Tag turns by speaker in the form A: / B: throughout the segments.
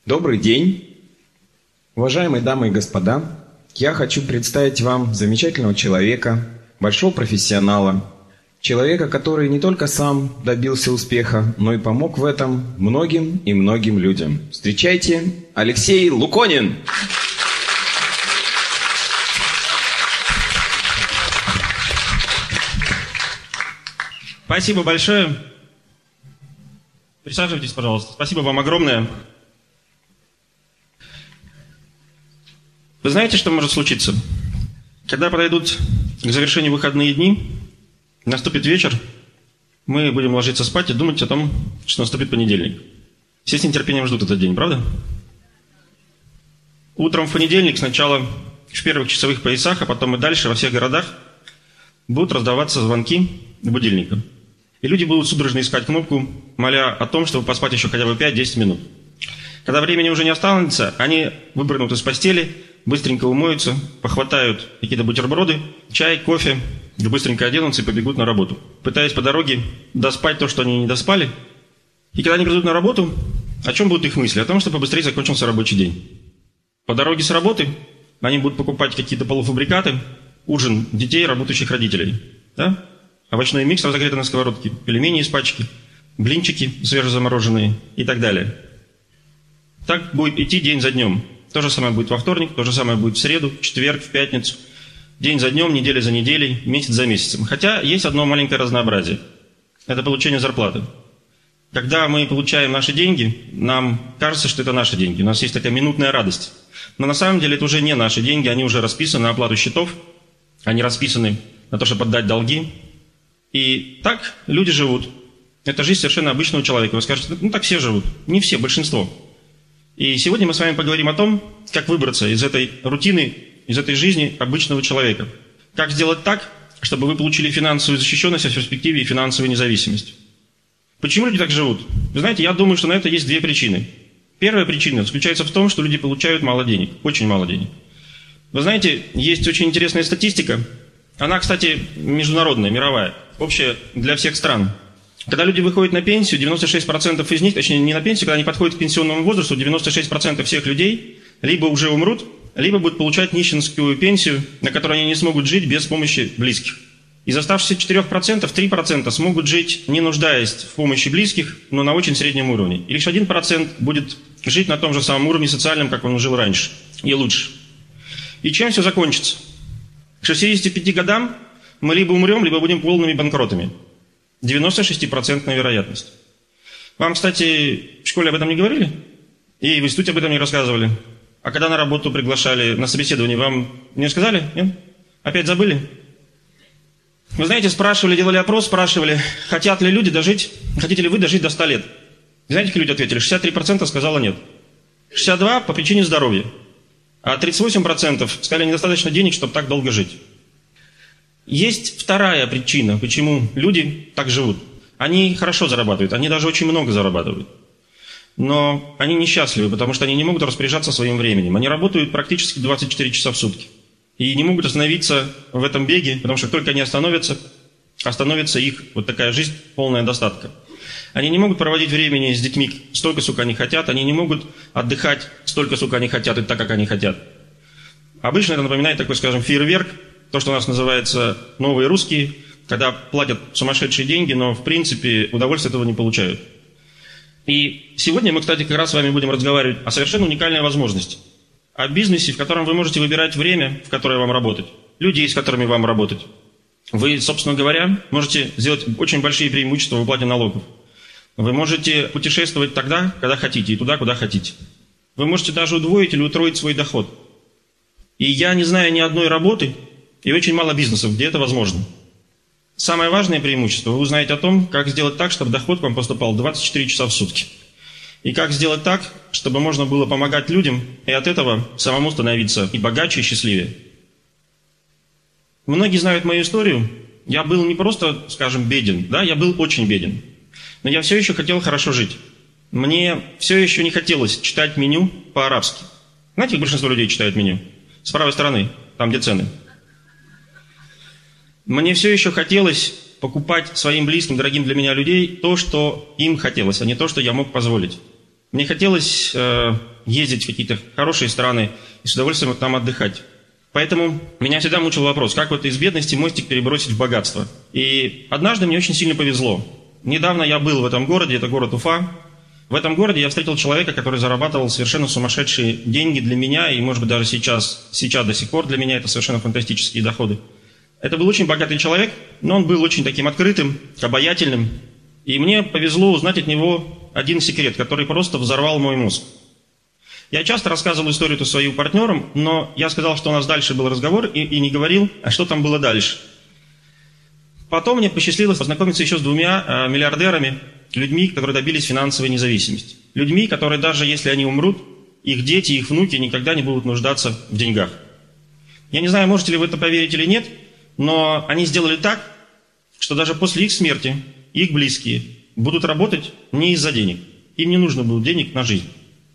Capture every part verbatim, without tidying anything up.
A: Добрый день, уважаемые дамы и господа. Я хочу представить вам замечательного человека, большого профессионала, человека, который не только сам добился успеха, но и помог в этом многим и многим людям. Встречайте, Алексей Луконин!
B: Спасибо большое. Присаживайтесь, пожалуйста. Спасибо вам огромное. Вы знаете, что может случиться? Когда подойдут к завершению выходные дни, наступит вечер, мы будем ложиться спать и думать о том, что наступит понедельник. Все с нетерпением ждут этот день, правда? Утром в понедельник сначала в первых часовых поясах, а потом и дальше во всех городах будут раздаваться звонки будильника. И люди будут судорожно искать кнопку, моля о том, чтобы поспать еще хотя бы пять-десять минут. Когда времени уже не останется, они выпрыгнут из постели, быстренько умоются, похватают какие-то бутерброды, чай, кофе, быстренько оденутся и побегут на работу, пытаясь по дороге доспать то, что они не доспали. И когда они придут на работу, о чем будут их мысли? О том, что побыстрее закончился рабочий день. По дороге с работы они будут покупать какие-то полуфабрикаты, ужин детей, работающих родителей. Да? Овощной микс, разогретый на сковородке, пельмени из пачки, блинчики свежезамороженные и так далее. Так будет идти день за днем. То же самое будет во вторник, то же самое будет в среду, в четверг, в пятницу. День за днем, неделя за неделей, месяц за месяцем. Хотя есть одно маленькое разнообразие. Это получение зарплаты. Когда мы получаем наши деньги, нам кажется, что это наши деньги. У нас есть такая минутная радость. Но на самом деле это уже не наши деньги, они уже расписаны на оплату счетов, они расписаны на то, чтобы отдать долги. И так люди живут. Это жизнь совершенно обычного человека. Вы скажете, ну так все живут. Не все, большинство. И сегодня мы с вами поговорим о том, как выбраться из этой рутины, из этой жизни обычного человека. Как сделать так, чтобы вы получили финансовую защищенность, а в перспективе и финансовую независимость. Почему люди так живут? Вы знаете, я думаю, что на это есть две причины. Первая причина заключается в том, что люди получают мало денег, очень мало денег. Вы знаете, есть очень интересная статистика. Она, кстати, международная, мировая, общая для всех стран. Когда люди выходят на пенсию, девяносто шесть процентов из них, точнее не на пенсию, когда они подходят к пенсионному возрасту, девяносто шесть процентов всех людей либо уже умрут, либо будут получать нищенскую пенсию, на которой они не смогут жить без помощи близких. Из оставшихся четырёх процентов три процента смогут жить, не нуждаясь в помощи близких, но на очень среднем уровне. И лишь один процент будет жить на том же самом уровне социальном, как он жил раньше, и лучше. И чем все закончится? К шестидесяти пяти годам мы либо умрем, либо будем полными банкротами. девяносто шесть процентов вероятность. Вам, кстати, в школе об этом не говорили? И в институте об этом не рассказывали? А когда на работу приглашали, на собеседование, вам не сказали? Нет? Опять забыли? Вы знаете, спрашивали, делали опрос, спрашивали, хотят ли люди дожить, хотите ли вы дожить до ста лет? И знаете, какие люди ответили? шестьдесят три процента сказало нет. шестьдесят два процента по причине здоровья. А тридцать восемь процентов сказали, недостаточно денег, чтобы так долго жить. Есть вторая причина, почему люди так живут. Они хорошо зарабатывают, они даже очень много зарабатывают. Но они несчастливы, потому что они не могут распоряжаться своим временем. Они работают практически двадцать четыре часа в сутки. И не могут остановиться в этом беге, потому что только они остановятся, остановится их вот такая жизнь, полная достатка. Они не могут проводить времени с детьми столько, сколько они хотят, они не могут отдыхать столько, сколько они хотят и так, как они хотят. Обычно это напоминает такой, скажем, фейерверк, то, что у нас называется новые русские, когда платят сумасшедшие деньги, но в принципе удовольствия этого не получают. И сегодня мы, кстати, как раз с вами будем разговаривать о совершенно уникальной возможности. О бизнесе, в котором вы можете выбирать время, в которое вам работать, людей, с которыми вам работать. Вы, собственно говоря, можете сделать очень большие преимущества в уплате налогов. Вы можете путешествовать тогда, когда хотите, и туда, куда хотите. Вы можете даже удвоить или утроить свой доход. И я не знаю ни одной работы, и очень мало бизнесов, где это возможно. Самое важное преимущество, вы узнаете о том, как сделать так, чтобы доход к вам поступал двадцать четыре часа в сутки. И как сделать так, чтобы можно было помогать людям, и от этого самому становиться и богаче, и счастливее. Многие знают мою историю. Я был не просто, скажем, беден, да, я был очень беден. Но я все еще хотел хорошо жить. Мне все еще не хотелось читать меню по-арабски. Знаете, как большинство людей читают меню? С правой стороны, там, где цены. Мне все еще хотелось покупать своим близким, дорогим для меня людей то, что им хотелось, а не то, что я мог позволить. Мне хотелось э, ездить в какие-то хорошие страны и с удовольствием там отдыхать. Поэтому меня всегда мучил вопрос, как вот из бедности мостик перебросить в богатство. И однажды мне очень сильно повезло. Недавно я был в этом городе, это город Уфа. В этом городе я встретил человека, который зарабатывал совершенно сумасшедшие деньги для меня, и, может быть, даже сейчас, сейчас до сих пор для меня это совершенно фантастические доходы. Это был очень богатый человек, но он был очень таким открытым, обаятельным. И мне повезло узнать от него один секрет, который просто взорвал мой мозг. Я часто рассказывал историю эту свою партнерам, но я сказал, что у нас дальше был разговор, и, и не говорил, а что там было дальше. Потом мне посчастливилось познакомиться еще с двумя э, миллиардерами, людьми, которые добились финансовой независимости. Людьми, которые даже если они умрут, их дети, их внуки никогда не будут нуждаться в деньгах. Я не знаю, можете ли вы это поверить или нет, но они сделали так, что даже после их смерти их близкие будут работать не из-за денег. Им не нужно было денег на жизнь.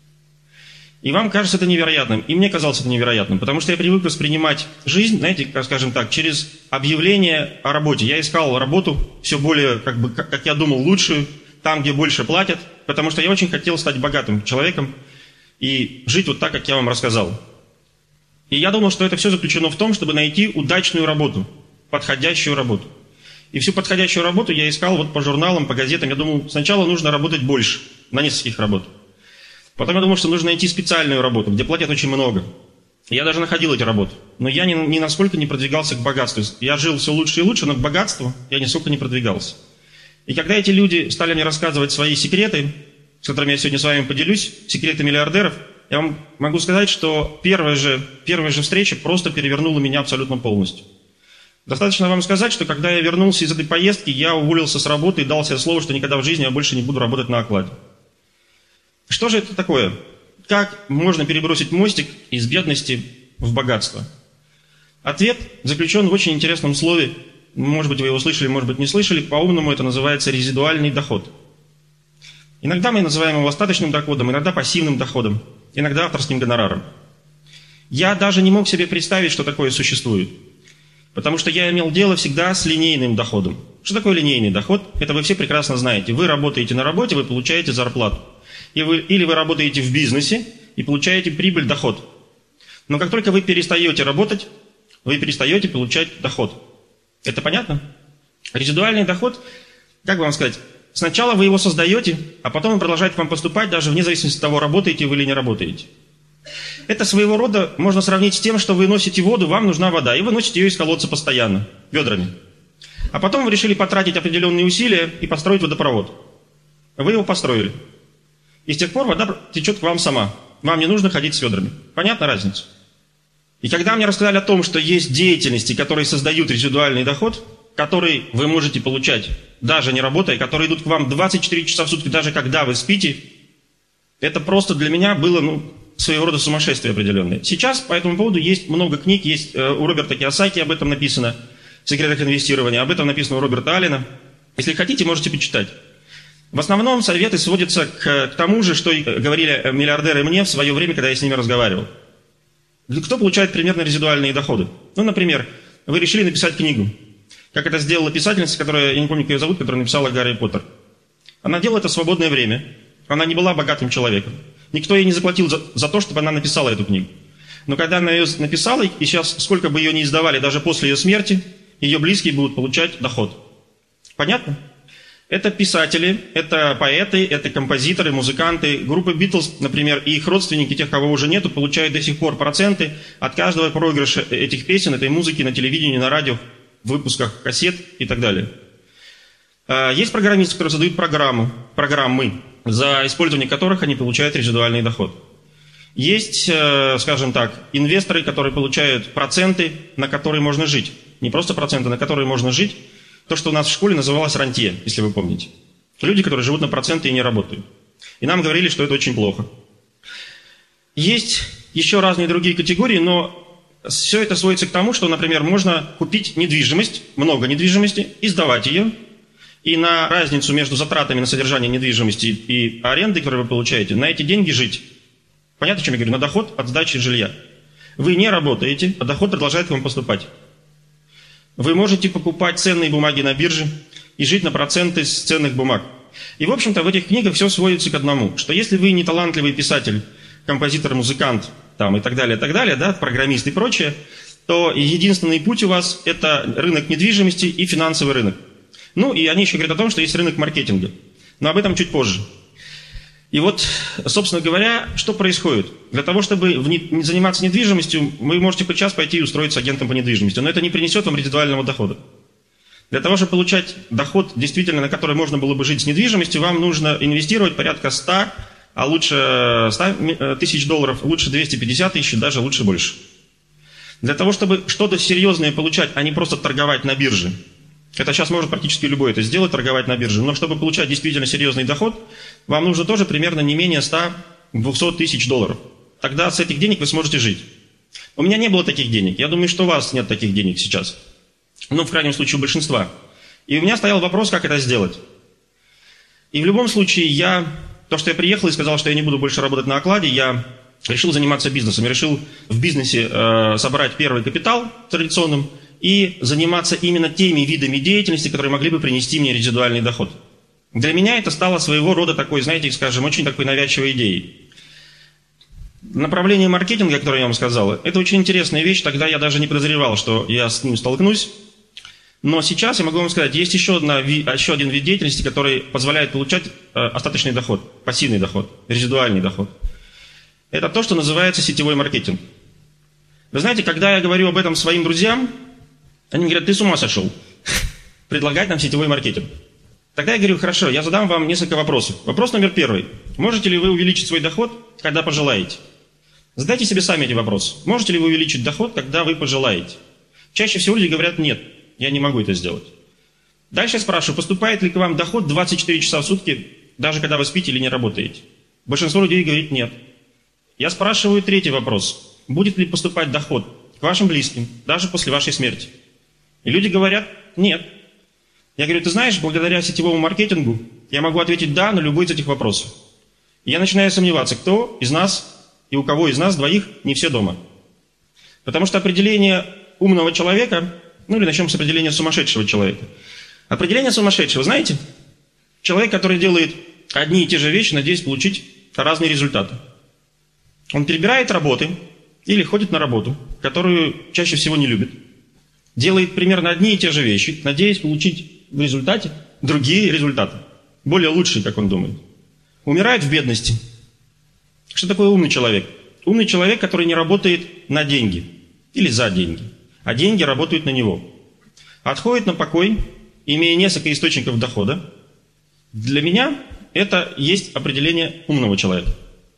B: И вам кажется это невероятным, и мне казалось это невероятным, потому что я привык воспринимать жизнь, знаете, скажем так, через объявление о работе. Я искал работу все более, как бы, как я думал, лучшую, там, где больше платят, потому что я очень хотел стать богатым человеком и жить вот так, как я вам рассказал. И я думал, что это все заключено в том, чтобы найти удачную работу, подходящую работу. И всю подходящую работу я искал вот по журналам, по газетам. Я думал, сначала нужно работать больше, на нескольких работах. Потом я думал, что нужно найти специальную работу, где платят очень много. Я даже находил эти работы. Но я ни, ни насколько не продвигался к богатству. Я жил все лучше и лучше, но к богатству я нисколько не продвигался. И когда эти люди стали мне рассказывать свои секреты, с которыми я сегодня с вами поделюсь, секреты миллиардеров, я вам могу сказать, что первая же, первая же встреча просто перевернула меня абсолютно полностью. Достаточно вам сказать, что когда я вернулся из этой поездки, я уволился с работы и дал себе слово, что никогда в жизни я больше не буду работать на окладе. Что же это такое? Как можно перебросить мостик из бедности в богатство? Ответ заключен в очень интересном слове. Может быть, вы его слышали, может быть, не слышали. По-умному это называется резидуальный доход. Иногда мы называем его остаточным доходом, иногда пассивным доходом, иногда авторским гонораром. Я даже не мог себе представить, что такое существует. Потому что я имел дело всегда с линейным доходом. Что такое линейный доход? Это вы все прекрасно знаете. Вы работаете на работе, вы получаете зарплату. И вы, или вы работаете в бизнесе и получаете прибыль, доход. Но как только вы перестаете работать, вы перестаете получать доход. Это понятно? Резидуальный доход, как бы вам сказать, сначала вы его создаете, а потом он продолжает к вам поступать, даже вне зависимости от того, работаете вы или не работаете. Это своего рода можно сравнить с тем, что вы носите воду, вам нужна вода, и вы носите ее из колодца постоянно, ведрами. А потом вы решили потратить определенные усилия и построить водопровод. Вы его построили. И с тех пор вода течет к вам сама. Вам не нужно ходить с ведрами. Понятна разница? И когда мне рассказали о том, что есть деятельности, которые создают резидуальный доход, который вы можете получать, даже не работая, которые идут к вам двадцать четыре часа в сутки, даже когда вы спите, это просто для меня было, ну, своего рода сумасшествие определенное. Сейчас по этому поводу есть много книг, есть э, у Роберта Кийосаки об этом написано, в «Секретах инвестирования», об этом написано у Роберта Аллена. Если хотите, можете почитать. В основном советы сводятся к, к тому же, что говорили миллиардеры мне в свое время, когда я с ними разговаривал. Кто получает примерно резидуальные доходы? Ну, например, вы решили написать книгу. Как это сделала писательница, которая, я не помню, как ее зовут, которая написала «Гарри Поттер». Она делала это в свободное время. Она не была богатым человеком. Никто ей не заплатил за, за то, чтобы она написала эту книгу. Но когда она ее написала, и сейчас сколько бы ее ни издавали, даже после ее смерти, ее близкие будут получать доход. Понятно? Это писатели, это поэты, это композиторы, музыканты. Группа Битлз, например, и их родственники, тех, кого уже нету, получают до сих пор проценты от каждого проигрыша этих песен, этой музыки на телевидении, на радио, в выпусках кассет и так далее. Есть программисты, которые создают программу, программы, за использование которых они получают резидуальный доход. Есть, скажем так, инвесторы, которые получают проценты, на которые можно жить. Не просто проценты, на которые можно жить. То, что у нас в школе называлось рантье, если вы помните. Люди, которые живут на проценты и не работают. И нам говорили, что это очень плохо. Есть еще разные другие категории, но все это сводится к тому, что, например, можно купить недвижимость, много недвижимости, и сдавать ее. И на разницу между затратами на содержание недвижимости и аренды, которую вы получаете, на эти деньги жить. Понятно, о чем я говорю? На доход от сдачи жилья. Вы не работаете, а доход продолжает к вам поступать. Вы можете покупать ценные бумаги на бирже и жить на проценты с ценных бумаг. И, в общем-то, в этих книгах все сводится к одному, что если вы не талантливый писатель, композитор, музыкант там, и так далее, и так далее, да, программист и прочее, то единственный путь у вас – это рынок недвижимости и финансовый рынок. Ну, и они еще говорят о том, что есть рынок маркетинга. Но об этом чуть позже. И вот, собственно говоря, что происходит? Для того, чтобы не заниматься недвижимостью, вы можете хоть час пойти и устроиться агентом по недвижимости, но это не принесет вам резидуального дохода. Для того, чтобы получать доход, действительно, на который можно было бы жить с недвижимостью, вам нужно инвестировать порядка ста, а лучше ста тысяч долларов, лучше двести пятьдесят тысяч, даже лучше больше. Для того, чтобы что-то серьезное получать, а не просто торговать на бирже, это сейчас может практически любой это сделать, торговать на бирже, но чтобы получать действительно серьезный доход, вам нужно тоже примерно не менее ста-двухсот тысяч долларов. Тогда с этих денег вы сможете жить. У меня не было таких денег, я думаю, что у вас нет таких денег сейчас. Ну, в крайнем случае, у большинства. И у меня стоял вопрос, как это сделать. И в любом случае, я, то, что я приехал и сказал, что я не буду больше работать на окладе, я решил заниматься бизнесом. Я решил в бизнесе э, собрать первый капитал традиционным и заниматься именно теми видами деятельности, которые могли бы принести мне резидуальный доход. Для меня это стало своего рода такой, знаете, скажем, очень такой навязчивой идеей. Направление маркетинга, которое я вам сказал, это очень интересная вещь. Тогда я даже не подозревал, что я с ним столкнусь. Но сейчас я могу вам сказать, есть еще, одна, еще один вид деятельности, который позволяет получать остаточный доход, пассивный доход, резидуальный доход. Это то, что называется сетевой маркетинг. Вы знаете, когда я говорю об этом своим друзьям, они говорят, ты с ума сошел предлагать нам сетевой маркетинг. Тогда я говорю, хорошо, я задам вам несколько вопросов. Вопрос номер первый. Можете ли вы увеличить свой доход, когда пожелаете? Задайте себе сами эти вопросы. Можете ли вы увеличить доход, когда вы пожелаете? Чаще всего люди говорят, нет, я не могу это сделать. Дальше я спрашиваю, поступает ли к вам доход двадцать четыре часа в сутки, даже когда вы спите или не работаете? Большинство людей говорит, нет. Я спрашиваю третий вопрос. Будет ли поступать доход к вашим близким, даже после вашей смерти? И люди говорят, нет. Я говорю, ты знаешь, благодаря сетевому маркетингу я могу ответить «да» на любой из этих вопросов. И я начинаю сомневаться, кто из нас и у кого из нас двоих не все дома. Потому что определение умного человека, ну или начнем с определения сумасшедшего человека. Определение сумасшедшего, знаете? Человек, который делает одни и те же вещи, надеясь получить разные результаты. Он перебирает работы или ходит на работу, которую чаще всего не любит. Делает примерно одни и те же вещи, надеясь получить в результате другие результаты. Более лучшие, как он думает. Умирает в бедности. Что такое умный человек? Умный человек, который не работает на деньги или за деньги, а деньги работают на него. Отходит на покой, имея несколько источников дохода. Для меня это есть определение умного человека.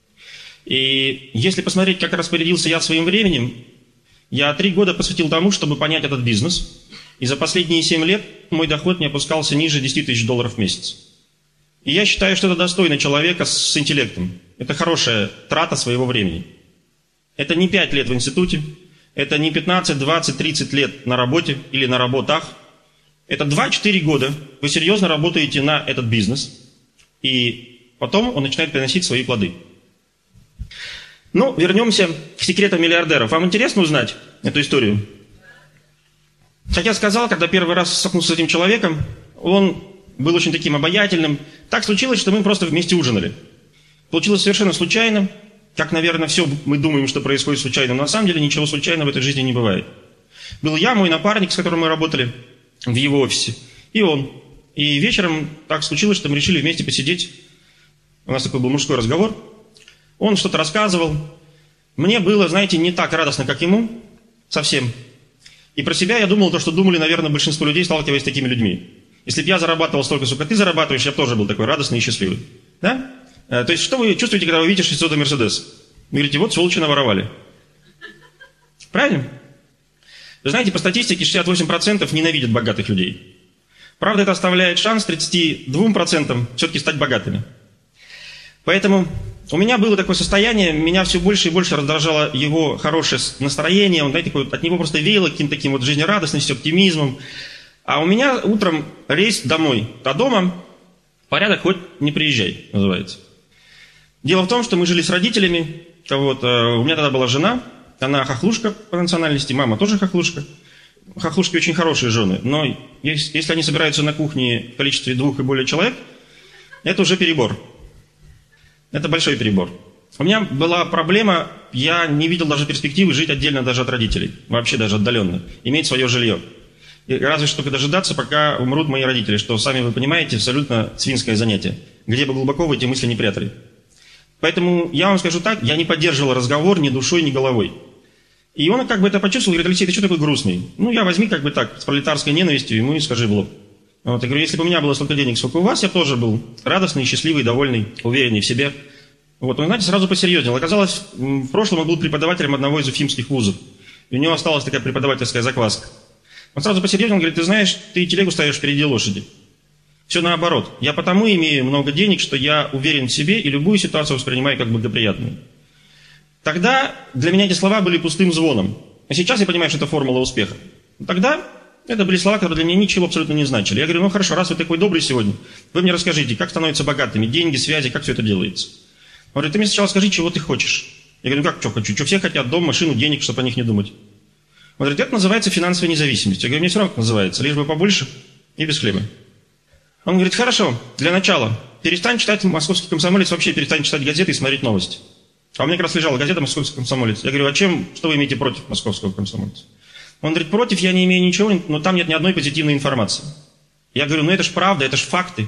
B: И если посмотреть, как распорядился я своим временем, я три года посвятил тому, чтобы понять этот бизнес. И за последние семь лет мой доход не опускался ниже десяти тысяч долларов в месяц. И я считаю, что это достойно человека с интеллектом. Это хорошая трата своего времени. Это не пять лет в институте, это не пятнадцать, двадцать, тридцать лет на работе или на работах. Это два-четыре года вы серьезно работаете на этот бизнес, и потом он начинает приносить свои плоды. Ну, вернемся к секретам миллиардеров. Вам интересно узнать эту историю? Как я сказал, когда первый раз столкнулся с этим человеком, он был очень таким обаятельным. Так случилось, что мы просто вместе ужинали. Получилось совершенно случайно, как, наверное, все мы думаем, что происходит случайно, но на самом деле ничего случайного в этой жизни не бывает. Был я, мой напарник, с которым мы работали в его офисе, и он. И вечером так случилось, что мы решили вместе посидеть. У нас такой был мужской разговор. Он что-то рассказывал. Мне было, знаете, не так радостно, как ему, совсем. И про себя я думал то, что думали, наверное, большинство людей, сталкиваясь с такими людьми. Если бы я зарабатывал столько, сколько ты зарабатываешь, я бы тоже был такой радостный и счастливый. Да? То есть, что вы чувствуете, когда вы видите шестисотый Мерседес? Вы говорите, вот сволочи наворовали. Правильно? Вы знаете, по статистике шестьдесят восемь процентов ненавидят богатых людей. Правда, это оставляет шанс тридцати двум процентам все-таки стать богатыми. Поэтому у меня было такое состояние, меня все больше и больше раздражало его хорошее настроение, он, знаете, от него просто веяло каким-то таким вот жизнерадостностью, оптимизмом. А у меня утром рейс домой, а дома порядок хоть не приезжай, называется. Дело в том, что мы жили с родителями, вот, у меня тогда была жена, она хохлушка по национальности, мама тоже хохлушка. Хохлушки очень хорошие жены, но если они собираются на кухне в количестве двух и более человек, это уже перебор. Это большой перебор. У меня была проблема, я не видел даже перспективы жить отдельно даже от родителей, вообще даже отдаленно, иметь свое жилье. И разве что только дожидаться, пока умрут мои родители, что, сами вы понимаете, абсолютно свинское занятие. Где бы глубоко вы эти мысли не прятали. Поэтому я вам скажу так, я не поддерживал разговор ни душой, ни головой. И он как бы это почувствовал, говорит: Алексей, ты что такой грустный? Ну, я возьми как бы так, с пролетарской ненавистью, ему и скажи в лоб. Вот, я говорю, если бы у меня было столько денег, сколько у вас, я тоже был радостный, счастливый, довольный, уверенный в себе. Вот, он, знаете, сразу посерьезнел. Оказалось, в прошлом он был преподавателем одного из уфимских вузов. И у него осталась такая преподавательская закваска. Он сразу посерьезнел, говорит: ты знаешь, ты телегу ставишь впереди лошади. Все наоборот. Я потому имею много денег, что я уверен в себе и любую ситуацию воспринимаю как благоприятную. Тогда для меня эти слова были пустым звоном. А сейчас я понимаю, что это формула успеха. Тогда это были слова, которые для меня ничего абсолютно не значили. Я говорю: ну хорошо, раз вы такой добрый сегодня, вы мне расскажите, как становятся богатыми, деньги, связи, как все это делается. Он говорит: ты мне сначала скажи, чего ты хочешь. Я говорю: как что хочу? Что все хотят? Дом, машину, денег, чтобы о них не думать. Он говорит: это называется финансовая независимость. Я говорю: мне все равно как называется, лишь бы побольше и без хлеба. Он говорит: хорошо, для начала перестань читать «Московский комсомолец», вообще перестань читать газеты и смотреть новости. А у меня как раз лежала газета «Московский комсомолец». Я говорю: а чем, что вы имеете против «Московского комсомольца»? Он говорит: против я не имею ничего, но там нет ни одной позитивной информации. Я говорю: ну это ж правда, это ж факты.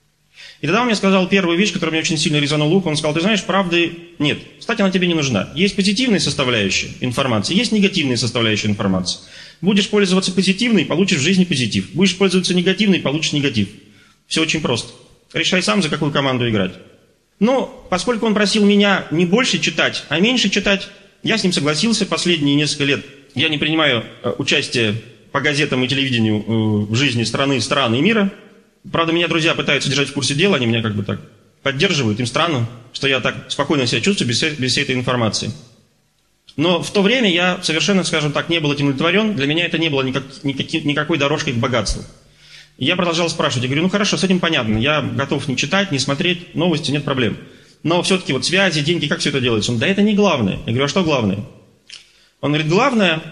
B: И тогда он мне сказал первую вещь, которая меня очень сильно резанула ухо. Он сказал: ты знаешь, правды нет. Кстати, она тебе не нужна. Есть позитивная составляющая информации, есть негативная составляющая информации. Будешь пользоваться позитивной, получишь в жизни позитив. Будешь пользоваться негативной, получишь негатив. Все очень просто. Решай сам, за какую команду играть. Но поскольку он просил меня не больше читать, а меньше читать, я с ним согласился. Последние несколько лет я не принимаю участие по газетам и телевидению в жизни страны, стран и мира. Правда, меня друзья пытаются держать в курсе дела, они меня как бы так поддерживают. Им странно, что я так спокойно себя чувствую без, без всей этой информации. Но в то время я совершенно, скажем так, не был этим удовлетворен. Для меня это не было никак, никак, никакой дорожкой к богатству. И я продолжал спрашивать. Я говорю: ну хорошо, с этим понятно. Я готов не читать, не смотреть новости, нет проблем. Но все-таки вот связи, деньги, как все это делается? Он: да это не главное. Я говорю: а что главное? Он говорит: главное...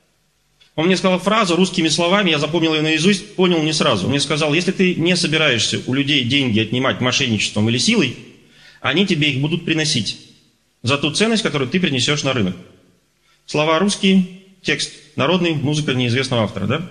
B: Он мне сказал фразу русскими словами, я запомнил ее наизусть, понял не сразу. Он мне сказал: если ты не собираешься у людей деньги отнимать мошенничеством или силой, они тебе их будут приносить за ту ценность, которую ты принесешь на рынок. Слова русские, текст народный, музыка неизвестного автора, да?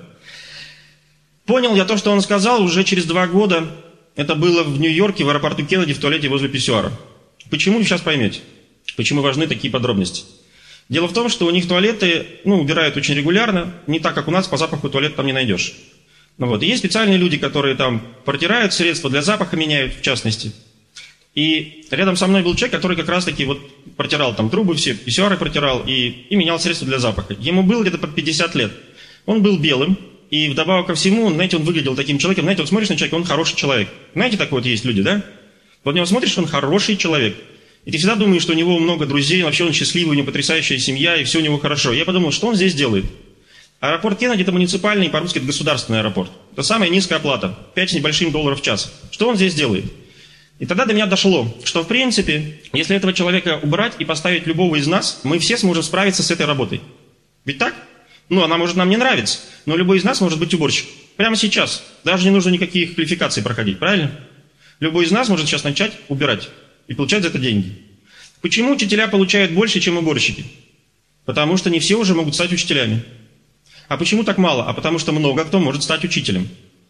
B: Понял я то, что он сказал, уже через два года. Это было в Нью-Йорке, в аэропорту Кеннеди, в туалете возле писсуара. Почему, вы сейчас поймете, почему важны такие подробности. Дело в том, что у них туалеты, ну, убирают очень регулярно, не так, как у нас, по запаху туалет там не найдешь. Ну, вот. И есть специальные люди, которые там протирают средства, для запаха меняют, в частности. И рядом со мной был человек, который как раз-таки вот протирал там трубы все, писсуары протирал и, и менял средства для запаха. Ему было где-то под пятьдесят лет. Он был белым, и вдобавок ко всему, знаете, он выглядел таким человеком, знаете, вот смотришь на человека, он хороший человек. Знаете, такой вот есть люди, да? Вот на него смотришь, он хороший человек. И ты всегда думаешь, что у него много друзей, вообще он счастливый, у него потрясающая семья, и все у него хорошо. Я подумал, что он здесь делает? Аэропорт Кеннеди – это муниципальный, по-русски это государственный аэропорт. Это самая низкая оплата, пять с небольшим долларов в час. Что он здесь делает? И тогда до меня дошло, что в принципе, если этого человека убрать и поставить любого из нас, мы все сможем справиться с этой работой. Ведь так? Ну, она может нам не нравиться, но любой из нас может быть уборщик. Прямо сейчас. Даже не нужно никаких квалификаций проходить, правильно? Любой из нас может сейчас начать убирать и получать за это деньги. Почему учителя получают больше, чем уборщики? Потому что не все уже могут стать учителями. А почему так мало? А потому что много кто может стать учителем.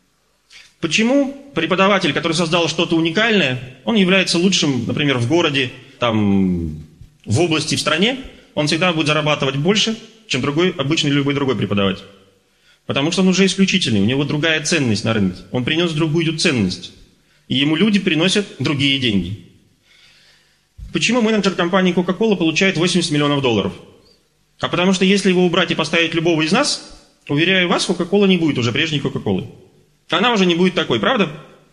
B: Почему преподаватель, который создал что-то уникальное, он является лучшим, например, в городе, там, в области, в стране, он всегда будет зарабатывать больше, чем другой, обычный любой другой преподаватель. Потому что он уже исключительный, у него другая ценность на рынке. Он принес другую ценность. И ему люди приносят другие деньги. Почему менеджер компании Coca-Cola получает восемьдесят миллионов долларов? А потому что если его убрать и поставить любого из нас, уверяю вас, Coca-Cola не будет уже прежней Coca-Cola. Она уже не будет такой, правда?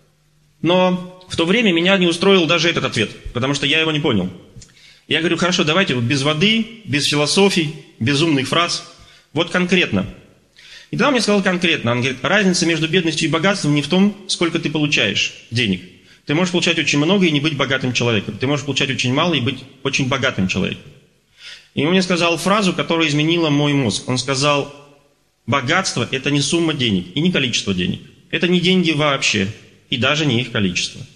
B: Но в то время меня не устроил даже этот ответ, потому что я его не понял. Я говорю: хорошо, давайте вот без воды, без философий, без умных фраз, вот конкретно. И тогда он мне сказал конкретно, он говорит: разница между бедностью и богатством не в том, сколько ты получаешь денег. Ты можешь получать очень много и не быть богатым человеком. Ты можешь получать очень мало и быть очень богатым человеком. И он мне сказал фразу, которая изменила мой мозг. Он сказал: богатство – это не сумма денег и не количество денег. Это не деньги вообще, и даже не их количество.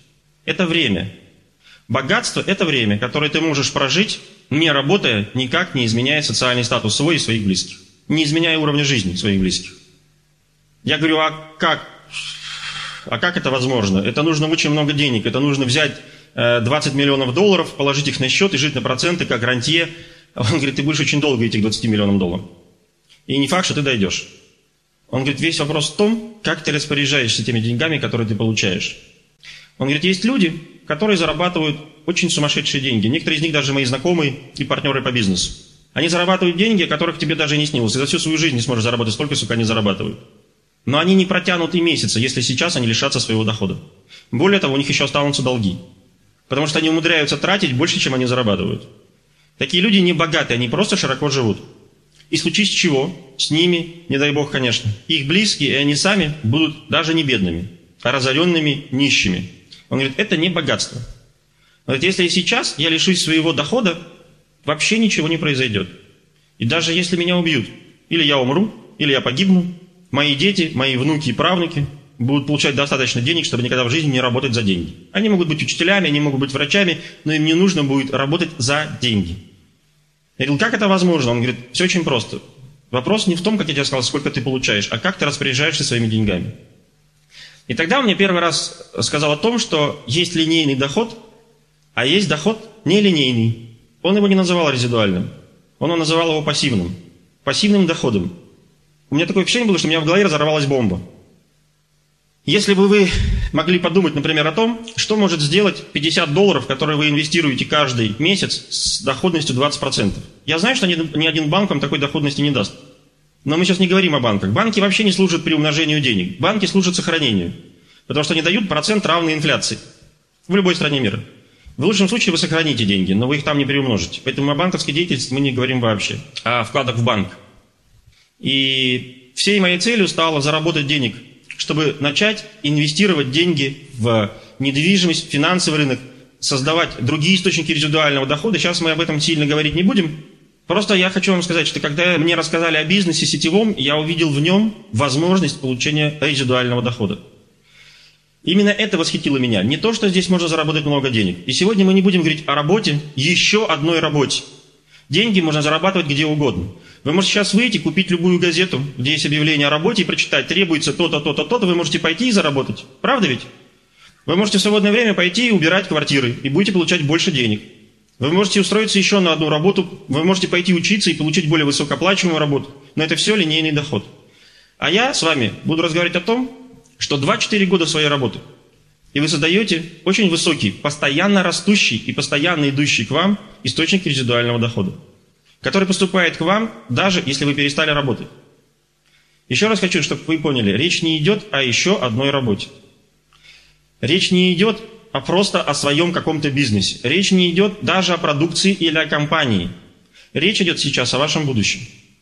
B: Это время. Богатство – это время, которое ты можешь прожить, не работая, никак не изменяя социальный статус свой и своих близких, не изменяя уровня жизни своих близких. Я говорю, а как? А как это возможно? Это нужно очень много денег, это нужно взять двадцать миллионов долларов, положить их на счет и жить на проценты, как рантье. Он говорит, ты будешь очень долго этих двадцать миллионов долларов. И не факт, что ты дойдешь. Он говорит, весь вопрос в том, как ты распоряжаешься теми деньгами, которые ты получаешь. Он говорит, есть люди, которые зарабатывают очень сумасшедшие деньги. Некоторые из них даже мои знакомые и партнеры по бизнесу. Они зарабатывают деньги, о которых тебе даже не снилось. И за всю свою жизнь не сможешь заработать столько, сколько они зарабатывают. Но они не протянут и месяца, если сейчас они лишатся своего дохода. Более того, у них еще останутся долги. Потому что они умудряются тратить больше, чем они зарабатывают. Такие люди не богаты, они просто широко живут. И случись чего, с ними, не дай бог, конечно, их близкие и они сами будут даже не бедными, а разоренными нищими. Он говорит, это не богатство. Он говорит, если сейчас я лишусь своего дохода, вообще ничего не произойдет. И даже если меня убьют, или я умру, или я погибну, мои дети, мои внуки и правнуки будут получать достаточно денег, чтобы никогда в жизни не работать за деньги. Они могут быть учителями, они могут быть врачами, но им не нужно будет работать за деньги. Я говорил, как это возможно? Он говорит, все очень просто. Вопрос не в том, как я тебе сказал, сколько ты получаешь, а как ты распоряжаешься своими деньгами. И тогда он мне первый раз сказал о том, что есть линейный доход, а есть доход нелинейный. Он его не называл резидуальным, он называл его пассивным. Пассивным доходом. У меня такое впечатление было, что у меня в голове разорвалась бомба. Если бы вы могли подумать, например, о том, что может сделать пятьдесят долларов, которые вы инвестируете каждый месяц с доходностью двадцать процентов. Я знаю, что ни один банк вам такой доходности не даст. Но мы сейчас не говорим о банках. Банки вообще не служат приумножению денег. Банки служат сохранению. Потому что они дают процент, равный инфляции. В любой стране мира. В лучшем случае вы сохраните деньги, но вы их там не приумножите. Поэтому о банковской деятельности мы не говорим вообще. А вкладах в банк. И всей моей целью стало заработать денег, чтобы начать инвестировать деньги в недвижимость, в финансовый рынок, создавать другие источники резидуального дохода. Сейчас мы об этом сильно говорить не будем. Просто я хочу вам сказать, что когда мне рассказали о бизнесе сетевом, я увидел в нем возможность получения резидуального дохода. Именно это восхитило меня. Не то, что здесь можно заработать много денег. И сегодня мы не будем говорить о работе, еще одной работе. Деньги можно зарабатывать где угодно. Вы можете сейчас выйти, купить любую газету, где есть объявление о работе, и прочитать, требуется то-то, то-то, то-то, вы можете пойти и заработать. Правда ведь? Вы можете в свободное время пойти и убирать квартиры, и будете получать больше денег. Вы можете устроиться еще на одну работу, вы можете пойти учиться и получить более высокооплачиваемую работу. Но это все линейный доход. А я с вами буду разговаривать о том, что два-четыре года своей работы, и вы создаете очень высокий, постоянно растущий и постоянно идущий к вам источник резидуального дохода, который поступает к вам, даже если вы перестали работать. Еще раз хочу, чтобы вы поняли, речь не идет о еще одной работе. Речь не идет а просто о своем каком-то бизнесе. Речь не идет даже о продукции или о компании. Речь идет сейчас о вашем будущем.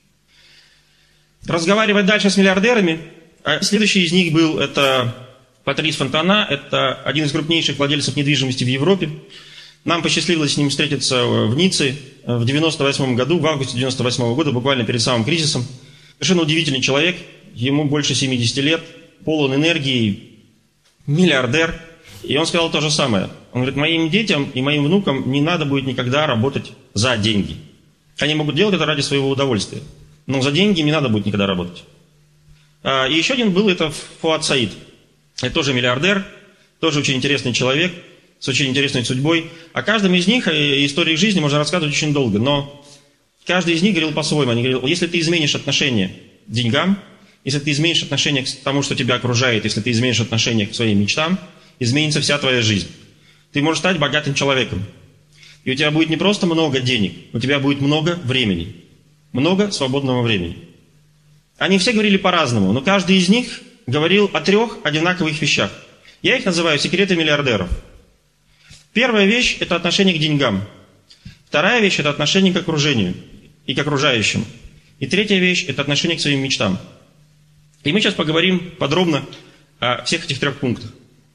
B: Разговаривать дальше с миллиардерами, следующий из них был, это Патрис Фонтана, это один из крупнейших владельцев недвижимости в Европе. Нам посчастливилось с ним встретиться в Ницце в девяносто восьмом году, в августе девяносто восьмого года, буквально перед самым кризисом. Совершенно удивительный человек, ему больше семидесяти лет, полон энергии, миллиардер. И он сказал то же самое. Он говорит, моим детям и моим внукам не надо будет никогда работать за деньги. Они могут делать это ради своего удовольствия. Но за деньги не надо будет никогда работать. И еще один был, это Фуад Саид. Это тоже миллиардер, тоже очень интересный человек, с очень интересной судьбой. О каждом из них, истории жизни можно рассказывать очень долго, но каждый из них говорил по-своему. Они говорили, если ты изменишь отношение к деньгам, если ты изменишь отношение к тому, что тебя окружает, если ты изменишь отношение к своим мечтам, изменится вся твоя жизнь. Ты можешь стать богатым человеком. И у тебя будет не просто много денег, у тебя будет много времени. Много свободного времени. Они все говорили по-разному, но каждый из них говорил о трех одинаковых вещах. Я их называю секреты миллиардеров. Первая вещь – это отношение к деньгам. Вторая вещь – это отношение к окружению и к окружающим. И третья вещь – это отношение к своим мечтам. И мы сейчас поговорим подробно о всех этих трех пунктах.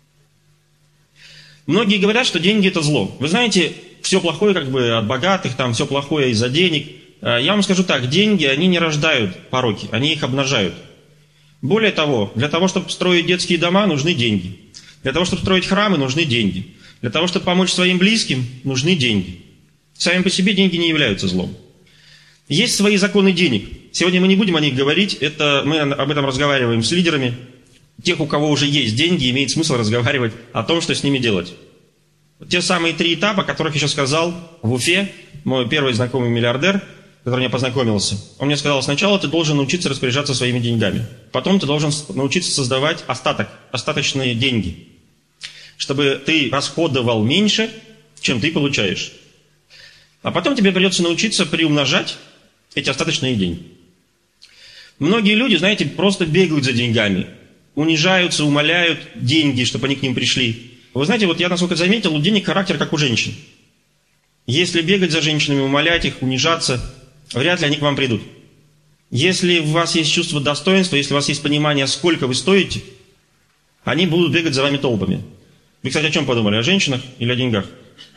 B: Многие говорят, что деньги – это зло. Вы знаете, все плохое как бы от богатых, там все плохое из-за денег. Я вам скажу так, деньги, они не рождают пороки, они их обнажают. Более того, для того, чтобы строить детские дома, нужны деньги. Для того, чтобы строить храмы, нужны деньги. Для того, чтобы помочь своим близким, нужны деньги. Сами по себе деньги не являются злом. Есть свои законы денег. Сегодня мы не будем о них говорить, это мы об этом разговариваем с лидерами. Тех, у кого уже есть деньги, имеет смысл разговаривать о том, что с ними делать. Те самые три этапа, о которых я сейчас сказал в Уфе, мой первый знакомый миллиардер, с которым я познакомился, он мне сказал, сначала ты должен научиться распоряжаться своими деньгами, потом ты должен научиться создавать остаток, остаточные деньги, чтобы ты расходовал меньше, чем ты получаешь. А потом тебе придется научиться приумножать эти остаточные деньги. Многие люди, знаете, просто бегают за деньгами, унижаются, умоляют деньги, чтобы они к ним пришли. Вы знаете, вот я, насколько заметил, у денег характер как у женщин. Если бегать за женщинами, умолять их, унижаться, вряд ли они к вам придут. Если у вас есть чувство достоинства, если у вас есть понимание, сколько вы стоите, они будут бегать за вами толпами. Вы, кстати, о чем подумали? О женщинах или о деньгах?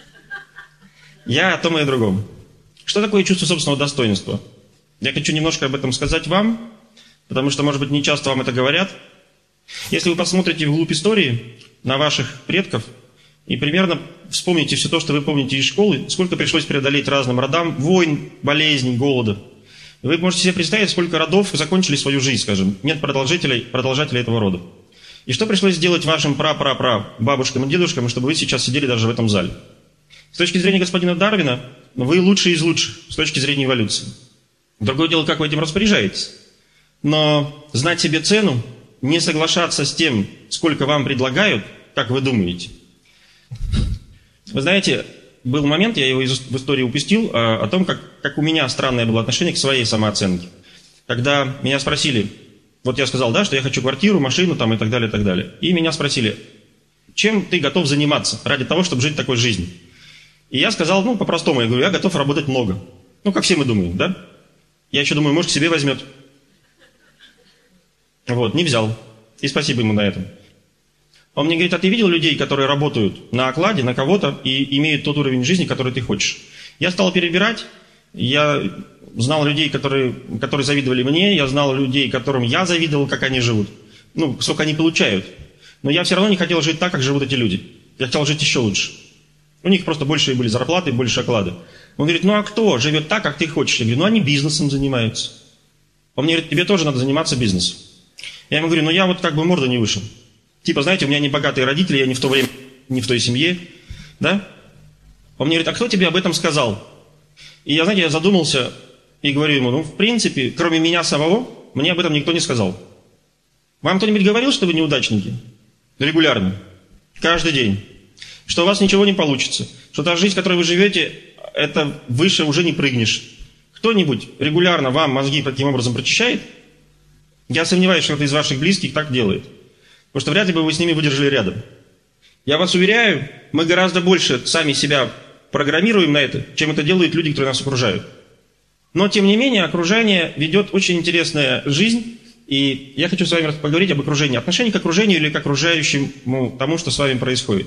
B: Я о том и о другом. Что такое чувство собственного достоинства? Я хочу немножко об этом сказать вам, потому что, может быть, не часто вам это говорят. Если вы посмотрите вглубь истории на ваших предков и примерно вспомните все то, что вы помните из школы, сколько пришлось преодолеть разным родам, войн, болезней, голода. Вы можете себе представить, сколько родов закончили свою жизнь, скажем, нет продолжителей, продолжателей этого рода. И что пришлось сделать вашим пра-пра-пра бабушкам и дедушкам, чтобы вы сейчас сидели даже в этом зале? С точки зрения господина Дарвина, вы лучшие из лучших, с точки зрения эволюции. Другое дело, как вы этим распоряжаетесь. Но знать себе цену, не соглашаться с тем, сколько вам предлагают, как вы думаете. Вы знаете, был момент, я его в истории упустил, о том, как, как у меня странное было отношение к своей самооценке. Когда меня спросили, вот я сказал, да, что я хочу квартиру, машину там, и так далее, и так далее. И меня спросили, чем ты готов заниматься ради того, чтобы жить такой жизнью? И я сказал, ну, по-простому, я говорю, я готов работать много. Ну, как все мы думаем, да? Я еще думаю, может, к себе возьмет. Вот, не взял. И спасибо ему на этом. Он мне говорит, а ты видел людей, которые работают на окладе, на кого-то, и имеют тот уровень жизни, который ты хочешь? Я стал перебирать, я знал людей, которые, которые завидовали мне, я знал людей, которым я завидовал, как они живут, ну, сколько они получают. Но я все равно не хотел жить так, как живут эти люди. Я хотел жить еще лучше. У них просто большие были зарплаты, больше оклады. Он говорит, ну а кто живет так, как ты хочешь? Я говорю, ну они бизнесом занимаются. Он мне говорит, тебе тоже надо заниматься бизнесом. Я ему говорю, ну я вот как бы морда не вышел. Типа, знаете, у меня не богатые родители, я не в то время, не в той семье. Да? Он мне говорит, а кто тебе об этом сказал? И я, знаете, я задумался и говорю ему, ну в принципе, кроме меня самого, мне об этом никто не сказал. Вам кто-нибудь говорил, что вы неудачники? Регулярно. Каждый день. Что у вас ничего не получится. Что та жизнь, в которой вы живете, это выше уже не прыгнешь. Кто-нибудь регулярно вам мозги таким образом прочищает? Я сомневаюсь, что кто-то из ваших близких так делает. Потому что вряд ли бы вы с ними выдержали рядом. Я вас уверяю, мы гораздо больше сами себя программируем на это, чем это делают люди, которые нас окружают. Но, тем не менее, окружение ведет очень интересная жизнь. И я хочу с вами поговорить об окружении. Отношении к окружению или к окружающему тому, что с вами происходит.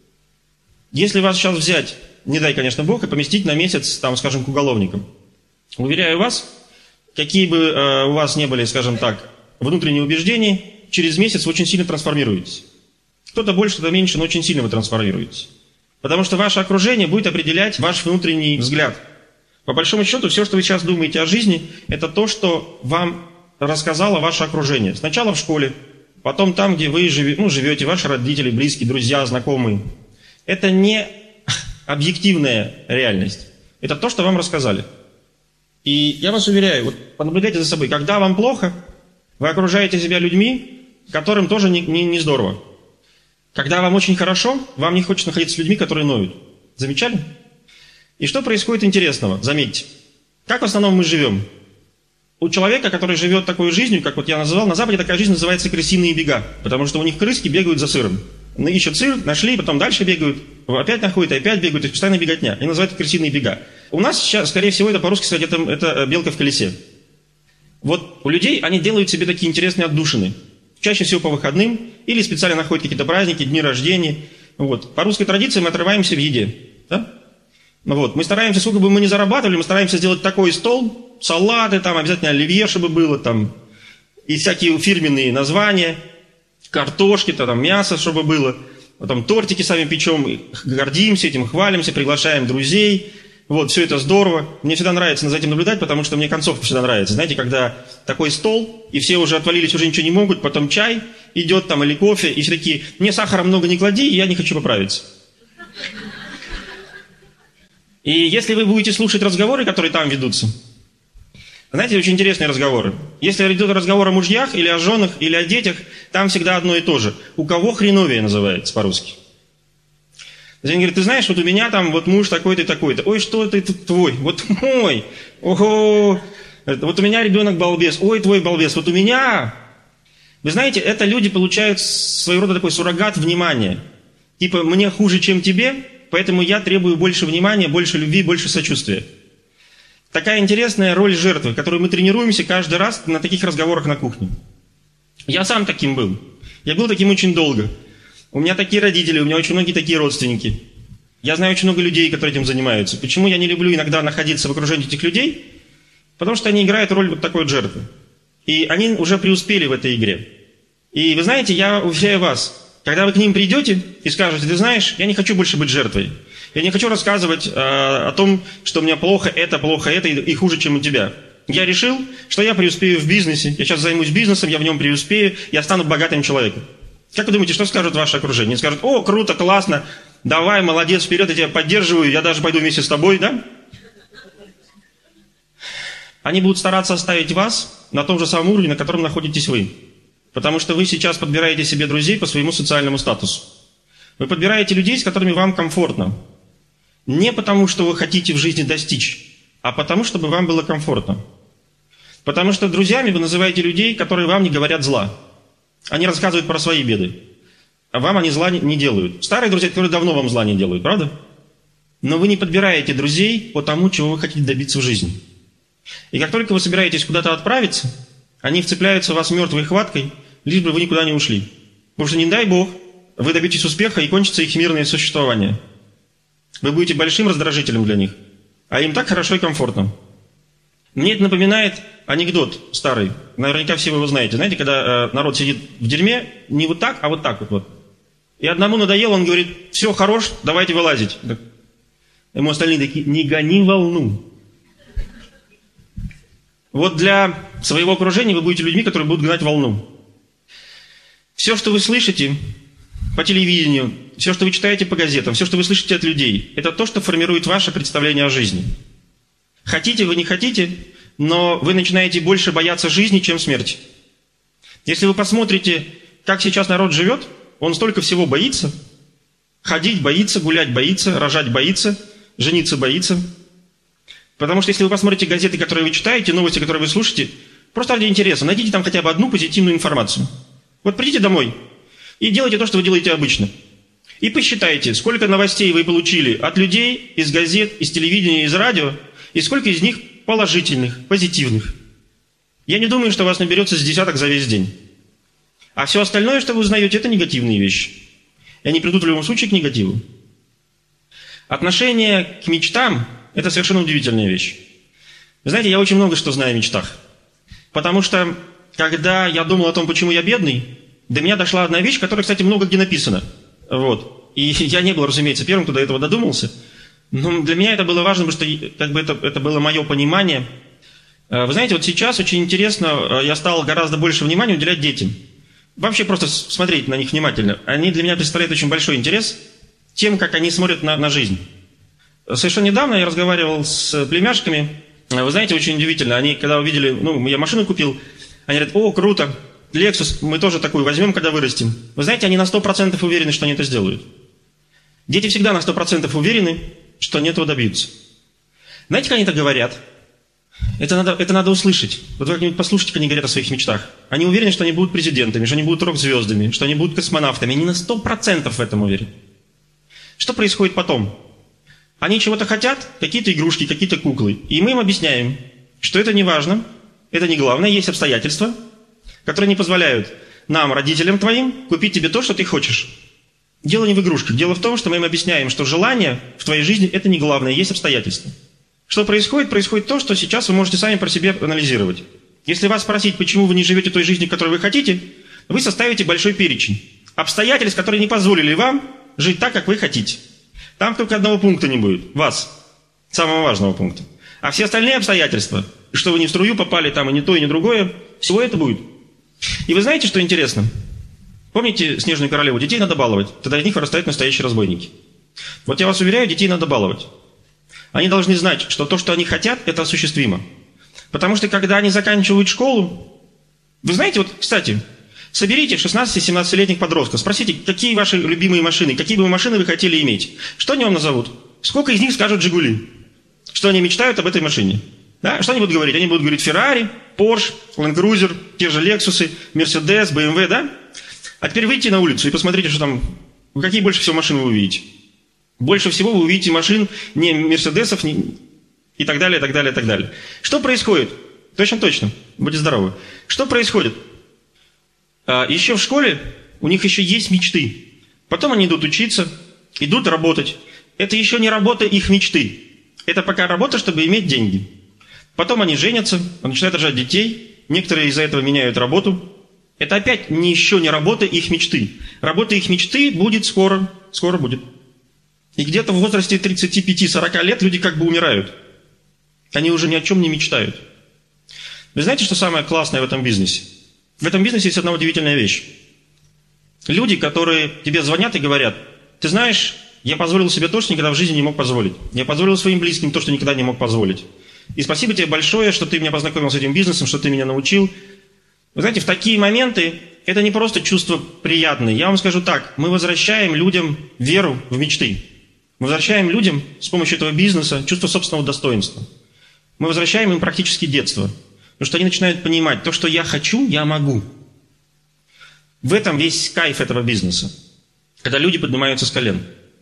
B: Если вас сейчас взять, не дай, конечно, Бог, и поместить на месяц, там, скажем, к уголовникам, уверяю вас, какие бы э, у вас не были, скажем так, внутренние убеждения, через месяц вы очень сильно трансформируетесь. Кто-то больше, кто-то меньше, но очень сильно вы трансформируетесь. Потому что ваше окружение будет определять ваш внутренний взгляд. По большому счету, все, что вы сейчас думаете о жизни, это то, что вам рассказало ваше окружение. Сначала в школе, потом там, где вы живете, ну, живете, ваши родители, близкие, друзья, знакомые. Это не объективная реальность. Это то, что вам рассказали. И я вас уверяю, вот понаблюдайте за собой, когда вам плохо, вы окружаете себя людьми, которым тоже не, не, не здорово. Когда вам очень хорошо, вам не хочется находиться с людьми, которые ноют. Замечали? И что происходит интересного? Заметьте. Как в основном мы живем? У человека, который живет такой жизнью, как вот я называл, на Западе такая жизнь называется крысиные бега, потому что у них крыски бегают за сыром. Ну, ищут сыр, нашли, потом дальше бегают, опять находят, и опять бегают, то есть постоянно беготня. И называют это крысиные бега. У нас сейчас, скорее всего, это по-русски сказать, это, это белка в колесе. Вот у людей, они делают себе такие интересные отдушины. Чаще всего по выходным, или специально находят какие-то праздники, дни рождения. Вот. По русской традиции мы отрываемся в еде. Да? Вот. Мы стараемся, сколько бы мы ни зарабатывали, мы стараемся сделать такой стол, салаты, там, обязательно оливье, чтобы было, там, и всякие фирменные названия, картошки, там, мясо, чтобы было. потом тортики сами печем, гордимся этим, хвалимся, приглашаем друзей. Вот, все это здорово. Мне всегда нравится за этим наблюдать, потому что мне концовка всегда нравится. Знаете, когда такой стол, и все уже отвалились, уже ничего не могут, потом чай идет там или кофе, и все такие, мне сахара много не клади, и я не хочу поправиться. И если вы будете слушать разговоры, которые там ведутся, знаете, очень интересные разговоры. Если идет разговор о мужьях, или о женах, или о детях, там всегда одно и то же. У кого хреновее называется по-русски. Они говорят, ты знаешь, вот у меня там вот муж такой-то и такой-то. Ой, что ты твой? Вот мой. Ого. Вот у меня ребенок балбес. Ой, твой балбес. Вот у меня. Вы знаете, это люди получают своего рода такой суррогат внимания. Типа, мне хуже, чем тебе, поэтому я требую больше внимания, больше любви, больше сочувствия. Такая интересная роль жертвы, которую мы тренируемся каждый раз на таких разговорах на кухне. Я сам таким был. Я был таким очень долго. У меня такие родители, у меня очень многие такие родственники. Я знаю очень много людей, которые этим занимаются. Почему я не люблю иногда находиться в окружении этих людей? Потому что они играют роль вот такой жертвы. И они уже преуспели в этой игре. И вы знаете, я уверяю вас, когда вы к ним придете и скажете, ты знаешь, я не хочу больше быть жертвой. Я не хочу рассказывать э, о том, что у меня плохо это, плохо это и, и хуже, чем у тебя. Я решил, что я преуспею в бизнесе. Я сейчас займусь бизнесом, я в нем преуспею, я стану богатым человеком. Как вы думаете, что скажут ваше окружение? Они скажут, о, круто, классно, давай, молодец, вперед, я тебя поддерживаю, я даже пойду вместе с тобой, да? Они будут стараться оставить вас на том же самом уровне, на котором находитесь вы. Потому что вы сейчас подбираете себе друзей по своему социальному статусу. Вы подбираете людей, с которыми вам комфортно. Не потому, что вы хотите в жизни достичь, а потому, чтобы вам было комфортно. Потому что друзьями вы называете людей, которые вам не говорят зла. Они рассказывают про свои беды. А вам они зла не делают. Старые друзья, которые давно вам зла не делают, правда? Но вы не подбираете друзей по тому, чего вы хотите добиться в жизни. И как только вы собираетесь куда-то отправиться, они вцепляются в вас мертвой хваткой, лишь бы вы никуда не ушли. Потому что, не дай Бог, вы добьетесь успеха и кончится их мирное существование. Вы будете большим раздражителем для них. А им так хорошо и комфортно. Мне это напоминает анекдот старый. Наверняка все вы его знаете. Знаете, когда э, народ сидит в дерьме, не вот так, а вот так вот. вот. И одному надоело, он говорит, все, хорош, давайте вылазить. Ему остальные такие, не гони волну. Вот для своего окружения вы будете людьми, которые будут гнать волну. Все, что вы слышите по телевидению, все, что вы читаете по газетам, все, что вы слышите от людей, это то, что формирует ваше представление о жизни. Хотите вы, не хотите, но вы начинаете больше бояться жизни, чем смерти. Если вы посмотрите, как сейчас народ живет, он столько всего боится. Ходить боится, гулять боится, рожать боится, жениться боится. Потому что если вы посмотрите газеты, которые вы читаете, новости, которые вы слушаете, просто ради интереса, найдите там хотя бы одну позитивную информацию. Вот придите домой и делайте то, что вы делаете обычно. И посчитайте, сколько новостей вы получили от людей, из газет, из телевидения, из радио, и сколько из них положительных, позитивных. Я не думаю, что у вас наберется с десяток за весь день. А все остальное, что вы узнаете, это негативные вещи. И они придут в любом случае к негативу. Отношение к мечтам – это совершенно удивительная вещь. Вы знаете, я очень много что знаю о мечтах. Потому что, когда я думал о том, почему я бедный, до меня дошла одна вещь, которая, кстати, много где написана. Вот. И я не был, разумеется, первым, кто до этого додумался. Но для меня это было важно, потому что как бы это, это было мое понимание. Вы знаете, вот сейчас очень интересно, я стал гораздо больше внимания уделять детям. Вообще просто смотреть на них внимательно. Они для меня представляют очень большой интерес тем, как они смотрят на, на жизнь. Совершенно недавно я разговаривал с племяшками. Вы знаете, очень удивительно. Они, когда увидели, ну, я машину купил, они говорят, о, круто, Lexus, мы тоже такую возьмем, когда вырастем. Вы знаете, они на сто процентов уверены, что они это сделают. Дети всегда на сто процентов уверены, что они этого добьются. Знаете, как они так говорят? Это надо, это надо услышать. Вот вы как-нибудь послушайте, как они говорят о своих мечтах. Они уверены, что они будут президентами, что они будут рок-звездами, что они будут космонавтами. Они на сто процентов в этом уверены. Что происходит потом? Они чего-то хотят, какие-то игрушки, какие-то куклы. И мы им объясняем, что это не важно, это не главное, есть обстоятельства, которые не позволяют нам, родителям твоим, купить тебе то, что ты хочешь. Дело не в игрушках. Дело в том, что мы им объясняем, что желание в твоей жизни – это не главное, есть обстоятельства. Что происходит? Происходит то, что сейчас вы можете сами про себя анализировать. Если вас спросить, почему вы не живете той жизнью, которую вы хотите, вы составите большой перечень. Обстоятельств, которые не позволили вам жить так, как вы хотите. Там только одного пункта не будет. Вас. Самого важного пункта. А все остальные обстоятельства, что вы не в струю попали, там и не то, и не другое, всего это будет. И вы знаете, что интересно? Помните «Снежную королеву»? Детей надо баловать. Тогда из них вырастают настоящие разбойники. Вот я вас уверяю, детей надо баловать. Они должны знать, что то, что они хотят, это осуществимо. Потому что когда они заканчивают школу, вы знаете, вот, кстати, соберите шестнадцати-семнадцатилетних подростков, спросите, какие ваши любимые машины, какие бы машины вы хотели иметь. Что они вам назовут? Сколько из них скажут «Жигули»? Что они мечтают об этой машине? Да? Что они будут говорить? Они будут говорить «Феррари», «Порш», «Ленд Крузер», те же «Лексусы», «Мерседес», «бэ эм вэ», да? А теперь выйдите на улицу и посмотрите, что там, какие больше всего машин вы увидите. Больше всего вы увидите машин не «Мерседесов», не... и так далее, и так далее, и так далее. Что происходит? Точно-точно. Будьте здоровы. Что происходит? А, еще в школе у них еще есть мечты. Потом они идут учиться, идут работать. Это еще не работа их мечты. Это пока работа, чтобы иметь деньги. Потом они женятся, начинают рожать детей. Некоторые из-за этого меняют работу. Это опять не еще не работа их мечты. Работа их мечты будет скоро. Скоро будет. И где-то в возрасте тридцати пяти-сорока лет люди как бы умирают. Они уже ни о чем не мечтают. Вы знаете, что самое классное в этом бизнесе? В этом бизнесе есть одна удивительная вещь. Люди, которые тебе звонят и говорят: ты знаешь, я позволил себе то, что никогда в жизни не мог позволить. Я позволил своим близким то, что никогда не мог позволить. И спасибо тебе большое, что ты меня познакомил с этим бизнесом, что ты меня научил. Вы знаете, в такие моменты это не просто чувство приятное. Я вам скажу так, мы возвращаем людям веру в мечты. Мы возвращаем людям с помощью этого бизнеса чувство собственного достоинства. Мы возвращаем им практически детство. Потому что они начинают понимать, то, что я хочу, я могу. В этом весь кайф этого бизнеса. Когда люди поднимаются с колен.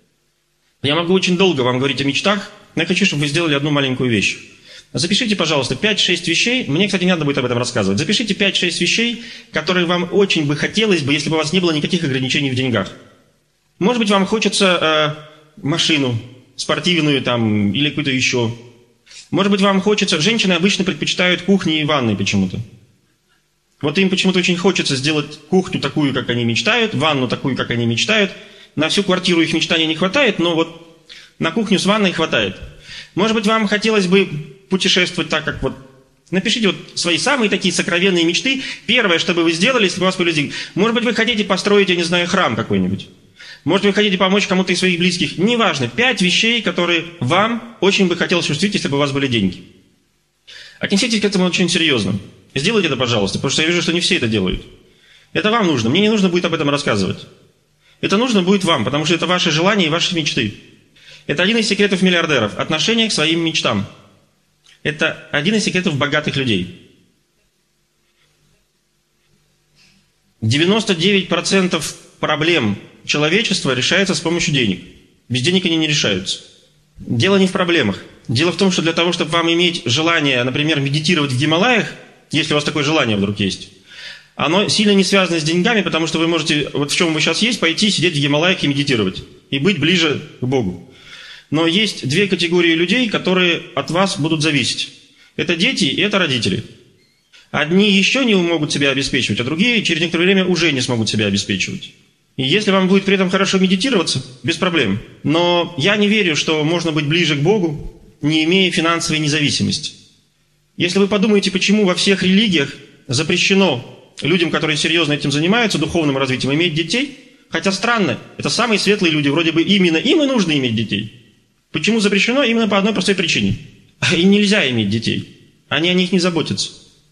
B: Я могу очень долго вам говорить о мечтах, но я хочу, чтобы вы сделали одну маленькую вещь. Запишите, пожалуйста, пять-шесть вещей. Мне, кстати, не надо будет об этом рассказывать. Запишите пять-шесть вещей, которые вам очень бы хотелось бы, если бы у вас не было никаких ограничений в деньгах. Может быть, вам хочется э, машину спортивную там, или какую-то еще. Может быть, вам хочется... Женщины обычно предпочитают кухни и ванны почему-то. Вот им почему-то очень хочется сделать кухню такую, как они мечтают, ванну такую, как они мечтают. На всю квартиру их мечтаний не хватает, но вот на кухню с ванной хватает. Может быть, вам хотелось бы путешествовать так, как вот... Напишите вот свои самые такие сокровенные мечты. Первое, что бы вы сделали, если бы у вас появились деньги. Может быть, вы хотите построить, я не знаю, храм какой-нибудь. Может, вы хотите помочь кому-то из своих близких. Неважно. Пять вещей, которые вам очень бы хотелось осуществить, если бы у вас были деньги. Отнеситесь к этому очень серьезно. Сделайте это, пожалуйста, потому что я вижу, что не все это делают. Это вам нужно. Мне не нужно будет об этом рассказывать. Это нужно будет вам, потому что это ваши желания и ваши мечты. Это один из секретов миллиардеров. Отношение к своим мечтам. Это один из секретов богатых людей. девяносто девять процентов проблем человечества решается с помощью денег. Без денег они не решаются. Дело не в проблемах. Дело в том, что для того, чтобы вам иметь желание, например, медитировать в Гималаях, если у вас такое желание вдруг есть, оно сильно не связано с деньгами, потому что вы можете, вот в чем вы сейчас есть, пойти сидеть в Гималаях и медитировать. И быть ближе к Богу. Но есть две категории людей, которые от вас будут зависеть. Это дети и это родители. Одни еще не могут себя обеспечивать, а другие через некоторое время уже не смогут себя обеспечивать. И если вам будет при этом хорошо медитироваться, без проблем. Но я не верю, что можно быть ближе к Богу, не имея финансовой независимости. Если вы подумаете, почему во всех религиях запрещено людям, которые серьезно этим занимаются, духовным развитием, иметь детей, хотя странно, это самые светлые люди, вроде бы именно им и нужно иметь детей. Почему запрещено? Именно по одной простой причине. Им нельзя иметь детей. Они о них не заботятся.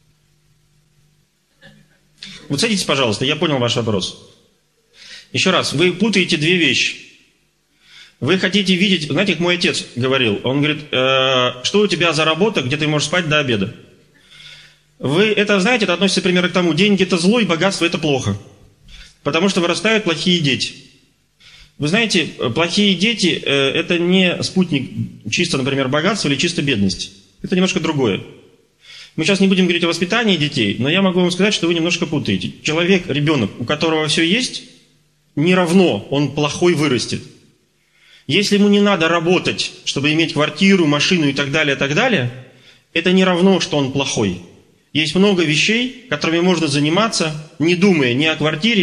B: Вот садитесь, пожалуйста, я понял ваш вопрос. Еще раз, вы путаете две вещи. Вы хотите видеть, знаете, как мой отец говорил, он говорит, э, что у тебя за работа, где ты можешь спать до обеда. Вы это знаете, это относится примерно к тому, деньги это зло и богатство это плохо. Потому что вырастают плохие дети. Вы знаете, плохие дети э, это не спутник чисто, например, богатства или чисто бедности. Это немножко другое. Мы сейчас не будем говорить о воспитании детей, но я могу вам сказать, что вы немножко путаете. Человек, ребенок, у которого все есть, не равно он плохой вырастет. Если ему не надо работать, чтобы иметь квартиру, машину и так далее, и так далее, это не равно, что он плохой. Есть много вещей, которыми можно заниматься, не думая ни о квартире,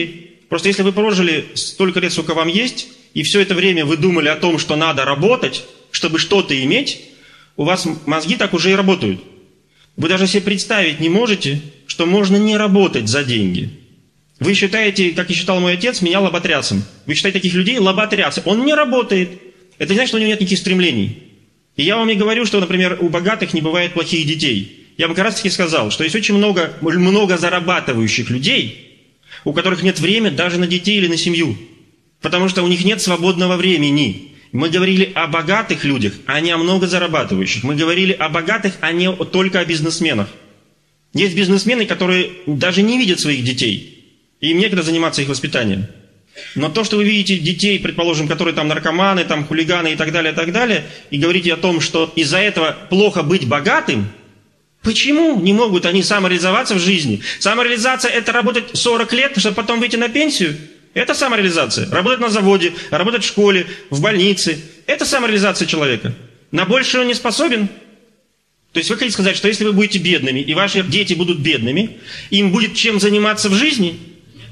B: Просто если вы прожили столько лет, сколько вам есть, и все это время вы думали о том, что надо работать, чтобы что-то иметь, у вас мозги так уже и работают. Вы даже себе представить не можете, что можно не работать за деньги. Вы считаете, как и считал мой отец, меня лоботрясом. Вы считаете таких людей лоботрясом. Он не работает. Это не значит, что у него нет никаких стремлений. И я вам не говорю, что, например, у богатых не бывает плохих детей. Я вам как раз таки сказал, что есть очень много, много зарабатывающих людей, у которых нет времени даже на детей или на семью. Потому что у них нет свободного времени. Мы говорили о богатых людях, а не о много зарабатывающих. Мы говорили о богатых, а не только о бизнесменах. Есть бизнесмены, которые даже не видят своих детей. И им некогда заниматься их воспитанием. Но то, что вы видите детей, предположим, которые там наркоманы, там хулиганы и так далее, и так далее, и говорите о том, что из-за этого плохо быть богатым, почему не могут они самореализоваться в жизни? Самореализация – это работать сорок лет, чтобы потом выйти на пенсию? Это самореализация. Работать на заводе, работать в школе, в больнице – это самореализация человека. На большее он не способен. То есть вы хотите сказать, что если вы будете бедными, и ваши дети будут бедными, им будет чем заниматься в жизни?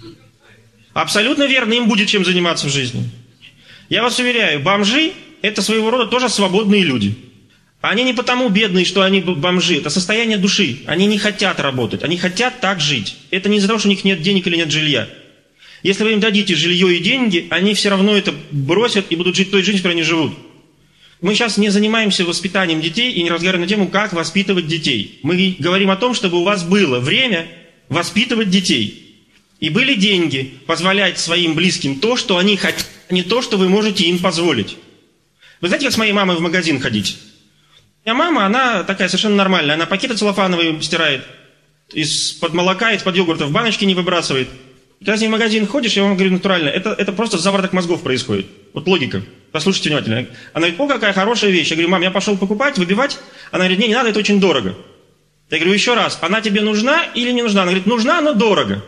B: Абсолютно верно, им будет чем заниматься в жизни. Я вас уверяю, бомжи – это своего рода тоже свободные люди. Они не потому бедные, что они бомжи, это состояние души. Они не хотят работать, они хотят так жить. Это не из-за того, что у них нет денег или нет жилья. Если вы им дадите жилье и деньги, они все равно это бросят и будут жить той жизнью, в которой они живут. Мы сейчас не занимаемся воспитанием детей и не разговариваем на тему, как воспитывать детей. Мы говорим о том, чтобы у вас было время воспитывать детей. И были деньги позволять своим близким то, что они хотят, а не то, что вы можете им позволить. Вы знаете, как с моей мамой в магазин ходить? У меня мама, она такая совершенно нормальная. Она пакеты целлофановые стирает, из-под молока, из-под йогурта в баночки не выбрасывает. И когда с ней в магазин ходишь, я вам говорю натурально, это, это просто завороток мозгов происходит. Вот логика. Послушайте внимательно. Она говорит, о, какая хорошая вещь. Я говорю, мам, я пошел покупать, выбивать. Она говорит, не, не надо, это очень дорого. Я говорю, еще раз, она тебе нужна или не нужна? Она говорит, нужна, но дорого.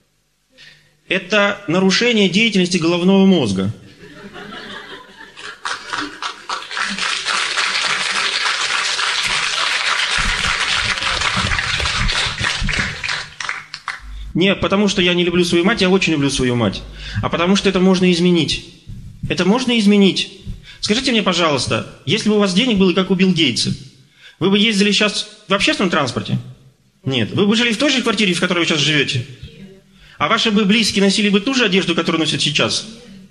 B: Это нарушение деятельности головного мозга. Не потому, что я не люблю свою мать, я очень люблю свою мать. А потому, что это можно изменить. Это можно изменить. Скажите мне, пожалуйста, если бы у вас денег было, как у Билла Гейтса, вы бы ездили сейчас в общественном транспорте? Нет. Вы бы жили в той же квартире, в которой вы сейчас живете? А ваши бы близкие носили бы ту же одежду, которую носят сейчас?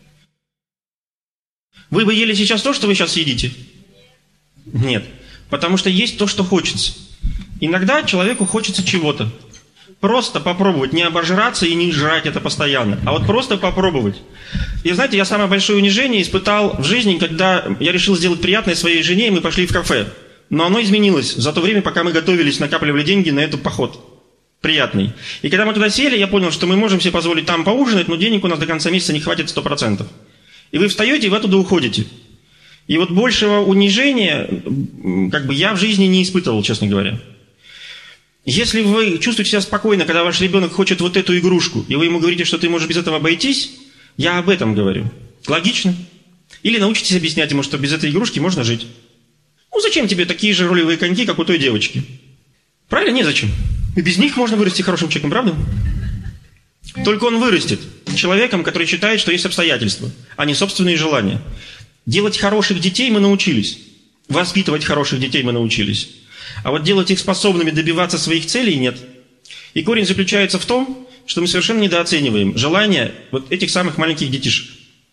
B: Вы бы ели сейчас то, что вы сейчас едите? Нет. Потому что есть то, что хочется. Иногда человеку хочется чего-то. Просто попробовать, не обожраться и не жрать это постоянно, а вот просто попробовать. И знаете, я самое большое унижение испытал в жизни, когда я решил сделать приятное своей жене, и мы пошли в кафе. Но оно изменилось за то время, пока мы готовились, накапливали деньги на этот поход. Приятный. И когда мы туда сели, я понял, что мы можем себе позволить там поужинать, но денег у нас до конца месяца не хватит сто процентов. И вы встаете, и вы оттуда уходите. И вот большего унижения как бы я в жизни не испытывал, честно говоря. Если вы чувствуете себя спокойно, когда ваш ребенок хочет вот эту игрушку, и вы ему говорите, что ты можешь без этого обойтись, я об этом говорю. Логично? Или научитесь объяснять ему, что без этой игрушки можно жить. Ну зачем тебе такие же ролевые коньки, как у той девочки? Правильно? Незачем. И без них можно вырасти хорошим человеком, правда? Только он вырастет человеком, который считает, что есть обстоятельства, а не собственные желания. Делать хороших детей мы научились. Воспитывать хороших детей мы научились. А вот делать их способными добиваться своих целей нет. И корень заключается в том, что мы совершенно недооцениваем желания вот этих самых маленьких детишек.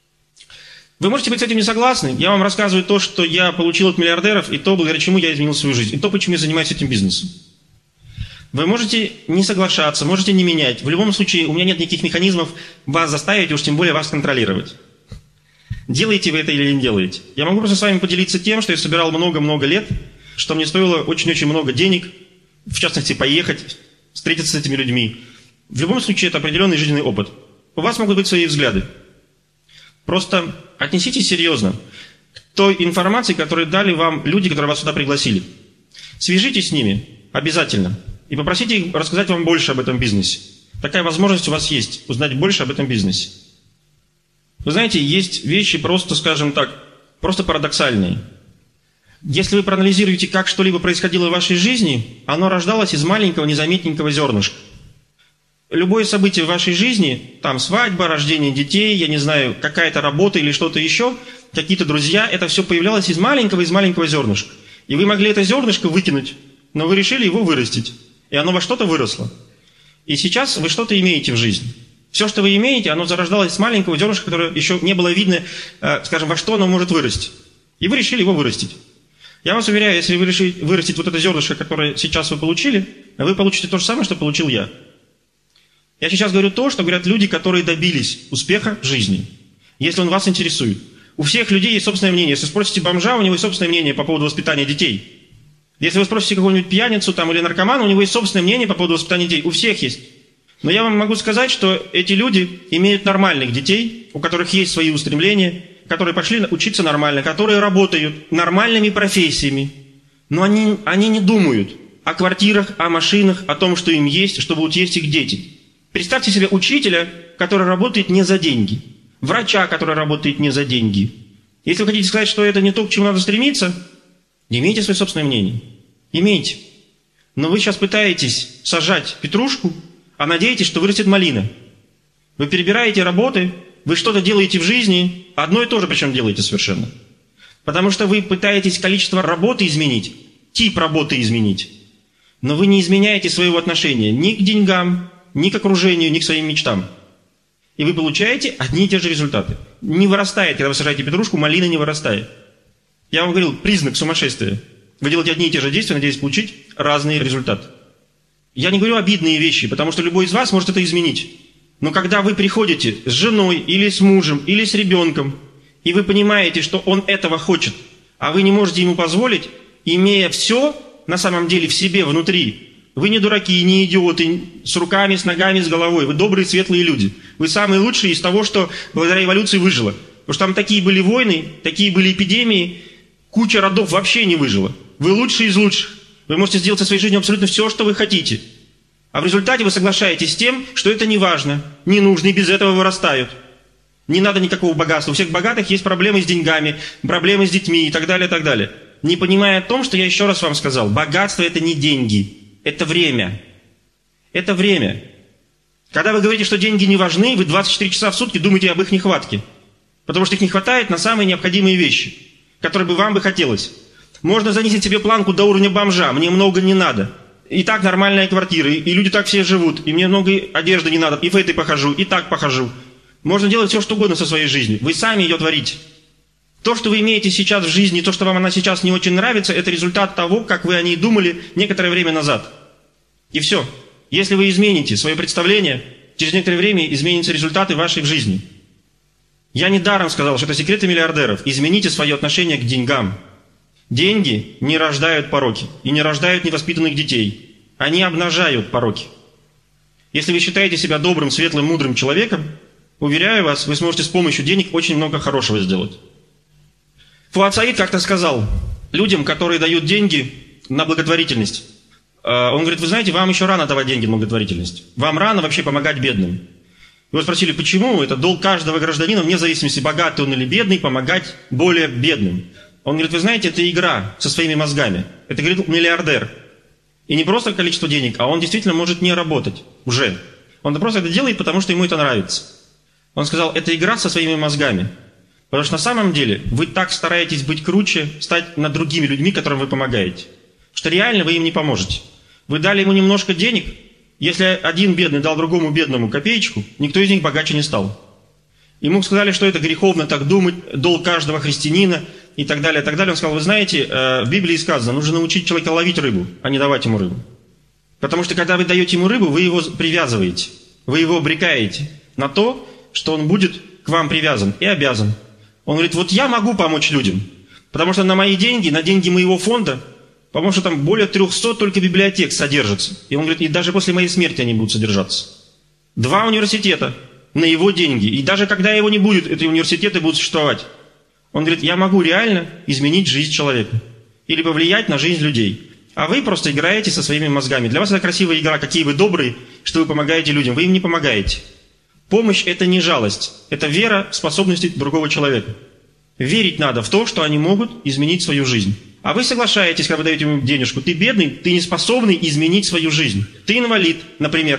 B: Вы можете быть с этим не согласны. Я вам рассказываю то, что я получил от миллиардеров, и то, благодаря чему я изменил свою жизнь, и то, почему я занимаюсь этим бизнесом. Вы можете не соглашаться, можете не менять. В любом случае, у меня нет никаких механизмов вас заставить, уж тем более вас контролировать. Делаете вы это или не делаете. Я могу просто с вами поделиться тем, что я собирал много-много лет, что мне стоило очень-очень много денег, в частности, поехать, встретиться с этими людьми. В любом случае, это определенный жизненный опыт. У вас могут быть свои взгляды. Просто отнеситесь серьезно к той информации, которую дали вам люди, которые вас сюда пригласили. Свяжитесь с ними обязательно и попросите их рассказать вам больше об этом бизнесе. Такая возможность у вас есть, узнать больше об этом бизнесе. Вы знаете, есть вещи просто, скажем так, просто парадоксальные. Если вы проанализируете, как что-либо происходило в вашей жизни, оно рождалось из маленького, незаметненького зернышка. Любое событие в вашей жизни, там свадьба, рождение детей, я не знаю, какая-то работа или что-то еще, какие-то друзья, это все появлялось из маленького, из маленького зернышка. И вы могли это зернышко выкинуть, но вы решили его вырастить. И оно во что-то выросло. И сейчас вы что-то имеете в жизни. Все, что вы имеете, оно зарождалось с маленького зернышка, которое еще не было видно, скажем, во что оно может вырасти. И вы решили его вырастить. Я вас уверяю, если вы решите вырастить вот это зернышко, которое сейчас вы получили, вы получите то же самое, что получил я. Я сейчас говорю то, что говорят люди, которые добились успеха в жизни. Если он вас интересует. У всех людей есть собственное мнение. Если спросите бомжа, у него есть собственное мнение по поводу воспитания детей. Если вы спросите какого-нибудь пьяницу там, или наркомана, у него есть собственное мнение по поводу воспитания детей. У всех есть. Но я вам могу сказать, что эти люди имеют нормальных детей, у которых есть свои устремления, которые пошли учиться нормально, которые работают нормальными профессиями. Но они, они не думают о квартирах, о машинах, о том, что им есть, что будут есть их дети. Представьте себе учителя, который работает не за деньги. Врача, который работает не за деньги. Если вы хотите сказать, что это не то, к чему надо стремиться, имейте свое собственное мнение. Имейте. Но вы сейчас пытаетесь сажать петрушку, а надеетесь, что вырастет малина. Вы перебираете работы, вы что-то делаете в жизни, одно и то же причем делаете совершенно. Потому что вы пытаетесь количество работы изменить, тип работы изменить. Но вы не изменяете своего отношения ни к деньгам, ни к окружению, ни к своим мечтам. И вы получаете одни и те же результаты. Не вырастает, когда вы сажаете петрушку, малина не вырастает. Я вам говорил, признак сумасшествия. Вы делаете одни и те же действия, надеясь получить разные результаты. Я не говорю обидные вещи, потому что любой из вас может это изменить. Но когда вы приходите с женой, или с мужем, или с ребенком, и вы понимаете, что он этого хочет, а вы не можете ему позволить, имея все на самом деле в себе, внутри, вы не дураки, не идиоты, с руками, с ногами, с головой. Вы добрые, светлые люди. Вы самые лучшие из того, что благодаря эволюции выжило. Потому что там такие были войны, такие были эпидемии, куча родов вообще не выжила. Вы лучшие из лучших. Вы можете сделать со своей жизнью абсолютно все, что вы хотите. А в результате вы соглашаетесь с тем, что это не важно, не нужно, и без этого вырастают. Не надо никакого богатства. У всех богатых есть проблемы с деньгами, проблемы с детьми и так далее, и так далее. Не понимая о том, что я еще раз вам сказал, богатство – это не деньги. Это время. Это время. Когда вы говорите, что деньги не важны, вы двадцать четыре часа в сутки думаете об их нехватке. Потому что их не хватает на самые необходимые вещи, которые бы вам бы хотелось. Можно занизить себе планку до уровня бомжа, мне много не надо. И так нормальная квартира, и люди так все живут, и мне много одежды не надо, и в этой похожу, и так похожу. Можно делать все, что угодно со своей жизнью. Вы сами ее творите. То, что вы имеете сейчас в жизни, то, что вам она сейчас не очень нравится, это результат того, как вы о ней думали некоторое время назад. И все. Если вы измените свое представление, через некоторое время изменятся результаты вашей в жизни. Я недаром сказал, что это секреты миллиардеров. Измените свое отношение к деньгам. Деньги не рождают пороки и не рождают невоспитанных детей. Они обнажают пороки. Если вы считаете себя добрым, светлым, мудрым человеком, уверяю вас, вы сможете с помощью денег очень много хорошего сделать. Фуад Саид как-то сказал людям, которые дают деньги на благотворительность. Он говорит, вы знаете, вам еще рано давать деньги на благотворительность. Вам рано вообще помогать бедным. Его спросили, почему? Это долг каждого гражданина, вне зависимости, богатый он или бедный, помогать более бедным. Он говорит, вы знаете, это игра со своими мозгами. Это, говорит, миллиардер. И не просто количество денег, а он действительно может не работать уже. Он просто это делает, потому что ему это нравится. Он сказал, это игра со своими мозгами. Потому что на самом деле вы так стараетесь быть круче, стать над другими людьми, которым вы помогаете, что реально вы им не поможете. Вы дали ему немножко денег, если один бедный дал другому бедному копеечку, никто из них богаче не стал. Ему сказали, что это греховно так думать, долг каждого христианина и так далее, и так далее. Он сказал, вы знаете, в Библии сказано, нужно научить человека ловить рыбу, а не давать ему рыбу. Потому что когда вы даете ему рыбу, вы его привязываете, вы его обрекаете на то, что он будет к вам привязан и обязан. Он говорит, вот я могу помочь людям, потому что на мои деньги, на деньги моего фонда, потому что там более трехсот только библиотек содержится. И он говорит, и даже после моей смерти они будут содержаться. Два университета на его деньги. И даже когда его не будет, эти университеты будут существовать. Он говорит, я могу реально изменить жизнь человека. Или повлиять на жизнь людей. А вы просто играете со своими мозгами. Для вас это красивая игра, какие вы добрые, что вы помогаете людям. Вы им не помогаете. Помощь – это не жалость. Это вера в способности другого человека. Верить надо в то, что они могут изменить свою жизнь. А вы соглашаетесь, когда вы даете ему денежку. Ты бедный, ты не способный изменить свою жизнь. Ты инвалид, например.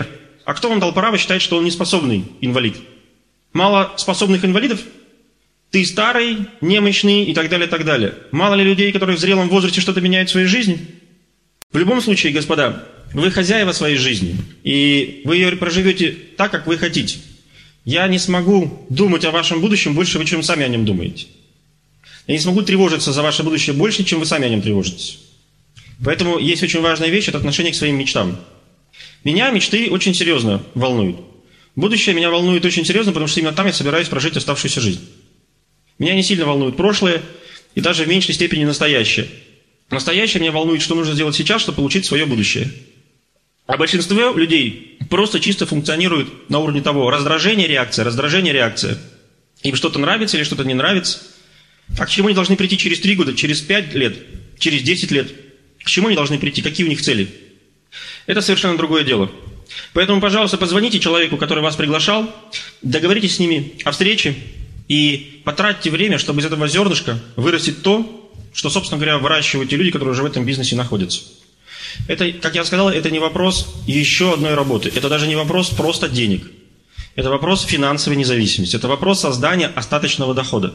B: А кто вам дал право считать, что он неспособный инвалид? Мало способных инвалидов? Ты старый, немощный и так далее, и так далее. Мало ли людей, которые в зрелом возрасте что-то меняют в своей жизни? В любом случае, господа, вы хозяева своей жизни, и вы ее проживете так, как вы хотите. Я не смогу думать о вашем будущем больше, чем вы сами о нем думаете. Я не смогу тревожиться за ваше будущее больше, чем вы сами о нем тревожитесь. Поэтому есть очень важная вещь – это отношение к своим мечтам. Меня мечты очень серьезно волнуют. Будущее меня волнует очень серьезно, потому что именно там я собираюсь прожить оставшуюся жизнь. Меня не сильно волнует прошлое и даже в меньшей степени настоящее. Настоящее меня волнует, что нужно сделать сейчас, чтобы получить свое будущее. А большинство людей просто чисто функционируют на уровне того раздражение, реакция, раздражение, реакция. Им что-то нравится или что-то не нравится. А к чему они должны прийти через три года, через пять лет, через десять лет? К чему они должны прийти? Какие у них цели? Это совершенно другое дело. Поэтому, пожалуйста, позвоните человеку, который вас приглашал, договоритесь с ними о встрече и потратьте время, чтобы из этого зернышка вырастет то, что, собственно говоря, выращивают те люди, которые уже в этом бизнесе находятся. Это, как я сказал, это не вопрос еще одной работы. Это даже не вопрос просто денег. Это вопрос финансовой независимости. Это вопрос создания остаточного дохода.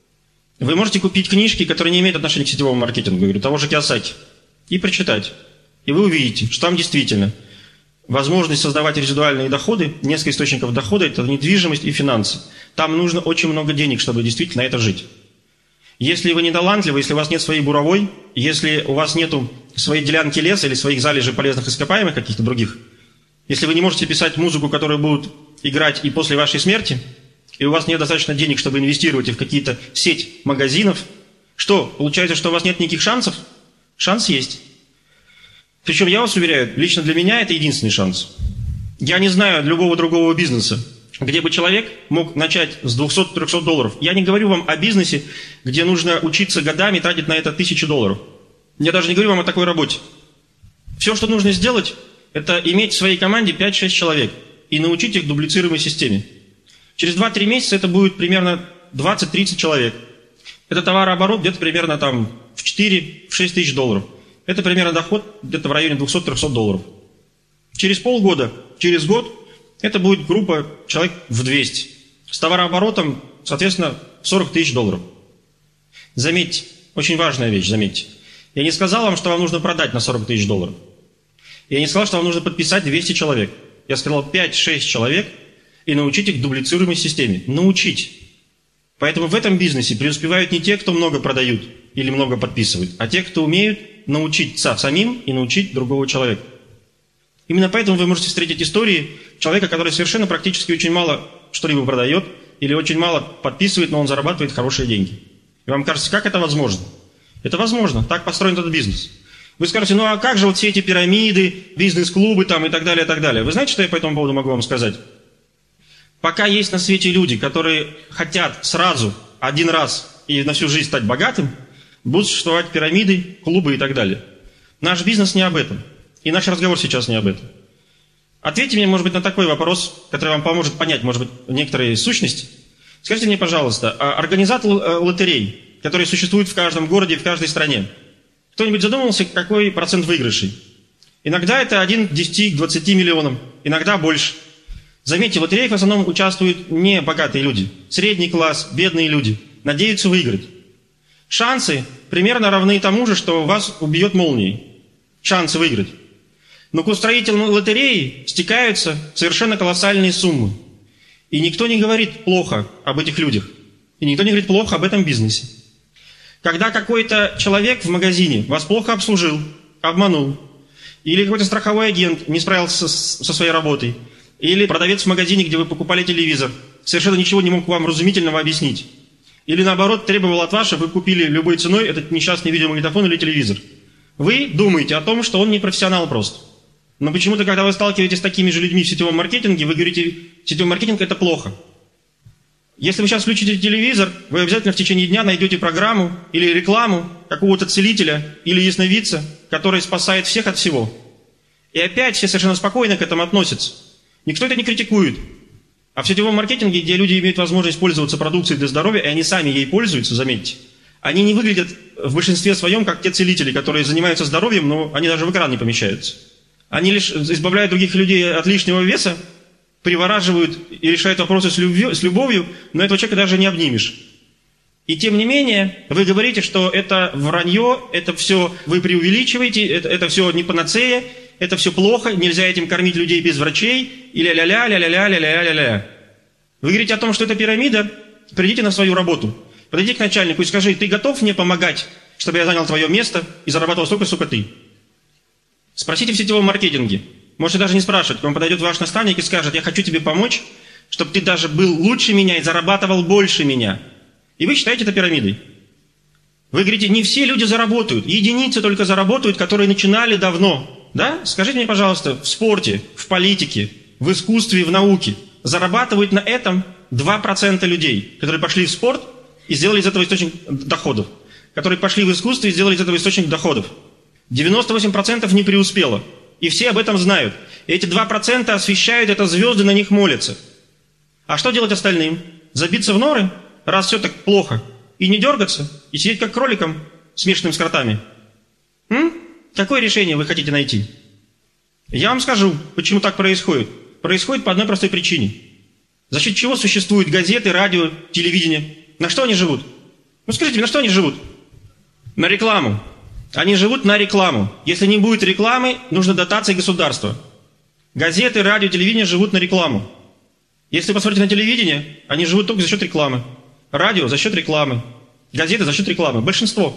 B: Вы можете купить книжки, которые не имеют отношения к сетевому маркетингу, говорю, того же Кийосаки, и прочитать. И вы увидите, что там действительно возможность создавать резидуальные доходы, несколько источников дохода – это недвижимость и финансы. Там нужно очень много денег, чтобы действительно на это жить. Если вы не талантливы, если у вас нет своей буровой, если у вас нет своей делянки леса или своих залежей полезных ископаемых каких-то других, если вы не можете писать музыку, которую будут играть и после вашей смерти, и у вас нет достаточно денег, чтобы инвестировать в какие-то сеть магазинов, что, получается, что у вас нет никаких шансов? Шанс есть. Причем, я вас уверяю, лично для меня это единственный шанс. Я не знаю любого другого бизнеса, где бы человек мог начать с двухсот-трехсот долларов. Я не говорю вам о бизнесе, где нужно учиться годами, тратить на это тысячи долларов. Я даже не говорю вам о такой работе. Все, что нужно сделать, это иметь в своей команде пять-шесть человек и научить их дублицируемой системе. Через два-три месяца это будет примерно двадцать-тридцать человек. Это товарооборот где-то примерно там в четыре-шесть тысяч долларов. Это примерно доход где-то в районе двухсот-трехсот долларов. Через полгода, через год это будет группа человек в двести. С товарооборотом, соответственно, сорок тысяч долларов. Заметьте, очень важная вещь, заметьте. Я не сказал вам, что вам нужно продать на сорок тысяч долларов. Я не сказал, что вам нужно подписать двести человек. Я сказал пять-шесть человек и научить их дублицируемой системе. Научить. Поэтому в этом бизнесе преуспевают не те, кто много продают или много подписывают, а те, кто умеют научиться самим и научить другого человека. Именно поэтому вы можете встретить истории человека, который совершенно практически очень мало что-либо продает или очень мало подписывает, но он зарабатывает хорошие деньги. И вам кажется, как это возможно? Это возможно, так построен этот бизнес. Вы скажете, ну а как же вот все эти пирамиды, бизнес-клубы там и так далее, и так далее. Вы знаете, что я по этому поводу могу вам сказать? Пока есть на свете люди, которые хотят сразу, один раз и на всю жизнь стать богатым, будут существовать пирамиды, клубы и так далее. Наш бизнес не об этом. И наш разговор сейчас не об этом. Ответьте мне, может быть, на такой вопрос, который вам поможет понять, может быть, некоторые сущности. Скажите мне, пожалуйста, организатор лотерей, которые существуют в каждом городе и в каждой стране, кто-нибудь задумывался, какой процент выигрышей? Иногда это один к десяти, к двадцати миллионам, иногда больше. Заметьте, в лотереях в основном участвуют не богатые люди, средний класс, бедные люди, надеются выиграть. Шансы примерно равны тому же, что вас убьет молнией. Шансы выиграть. Но к устроителям лотереи стекаются совершенно колоссальные суммы. И никто не говорит плохо об этих людях. И никто не говорит плохо об этом бизнесе. Когда какой-то человек в магазине вас плохо обслужил, обманул, или какой-то страховой агент не справился со своей работой, или продавец в магазине, где вы покупали телевизор, совершенно ничего не мог вам разумительного объяснить, или наоборот требовал от вас, чтобы вы купили любой ценой этот несчастный видеомагнитофон или телевизор, вы думаете о том, что он не профессионал просто. Но почему-то, когда вы сталкиваетесь с такими же людьми в сетевом маркетинге, вы говорите, сетевой маркетинг – это плохо. Если вы сейчас включите телевизор, вы обязательно в течение дня найдете программу или рекламу какого-то целителя или ясновидца, который спасает всех от всего. И опять все совершенно спокойно к этому относятся. Никто это не критикует. А в сетевом маркетинге, где люди имеют возможность пользоваться продукцией для здоровья, и они сами ей пользуются, заметьте, они не выглядят в большинстве своем как те целители, которые занимаются здоровьем, но они даже в экран не помещаются. Они лишь избавляют других людей от лишнего веса, привораживают и решают вопросы с любовью, с любовью, но этого человека даже не обнимешь. И тем не менее, вы говорите, что это вранье, это все вы преувеличиваете, это, это все не панацея, это все плохо, нельзя этим кормить людей без врачей, и ля-ля-ля, ля-ля-ля, ля-ля-ля-ля-ля. Вы говорите о том, что это пирамида, придите на свою работу, подойди к начальнику и скажи, ты готов мне помогать, чтобы я занял твое место и зарабатывал столько, сколько ты? Спросите в сетевом маркетинге. Можете даже не спрашивать, к вам подойдет ваш наставник и скажет, я хочу тебе помочь, чтобы ты даже был лучше меня и зарабатывал больше меня. И вы считаете это пирамидой. Вы говорите, не все люди заработают, единицы только заработают, которые начинали давно. Да? Скажите мне, пожалуйста, в спорте, в политике, в искусстве, в науке зарабатывают на этом два процента людей, которые пошли в спорт и сделали из этого источник доходов, которые пошли в искусство и сделали из этого источник доходов. девяносто восемь процентов не преуспело. И все об этом знают. И эти два процента освещают это звезды, на них молятся. А что делать остальным? Забиться в норы, раз все так плохо, и не дергаться, и сидеть как кроликом, смешанным с кротами? М? Какое решение вы хотите найти? Я вам скажу, почему так происходит. Происходит по одной простой причине. За счет чего существуют газеты, радио, телевидение? На что они живут? Ну скажите, на что они живут? На рекламу. Они живут на рекламу. Если не будет рекламы, нужно дотации государства. Газеты, радио, телевидение живут на рекламу. Если посмотрите на телевидение, они живут только за счет рекламы. Радио за счет рекламы. Газеты за счет рекламы. Большинство.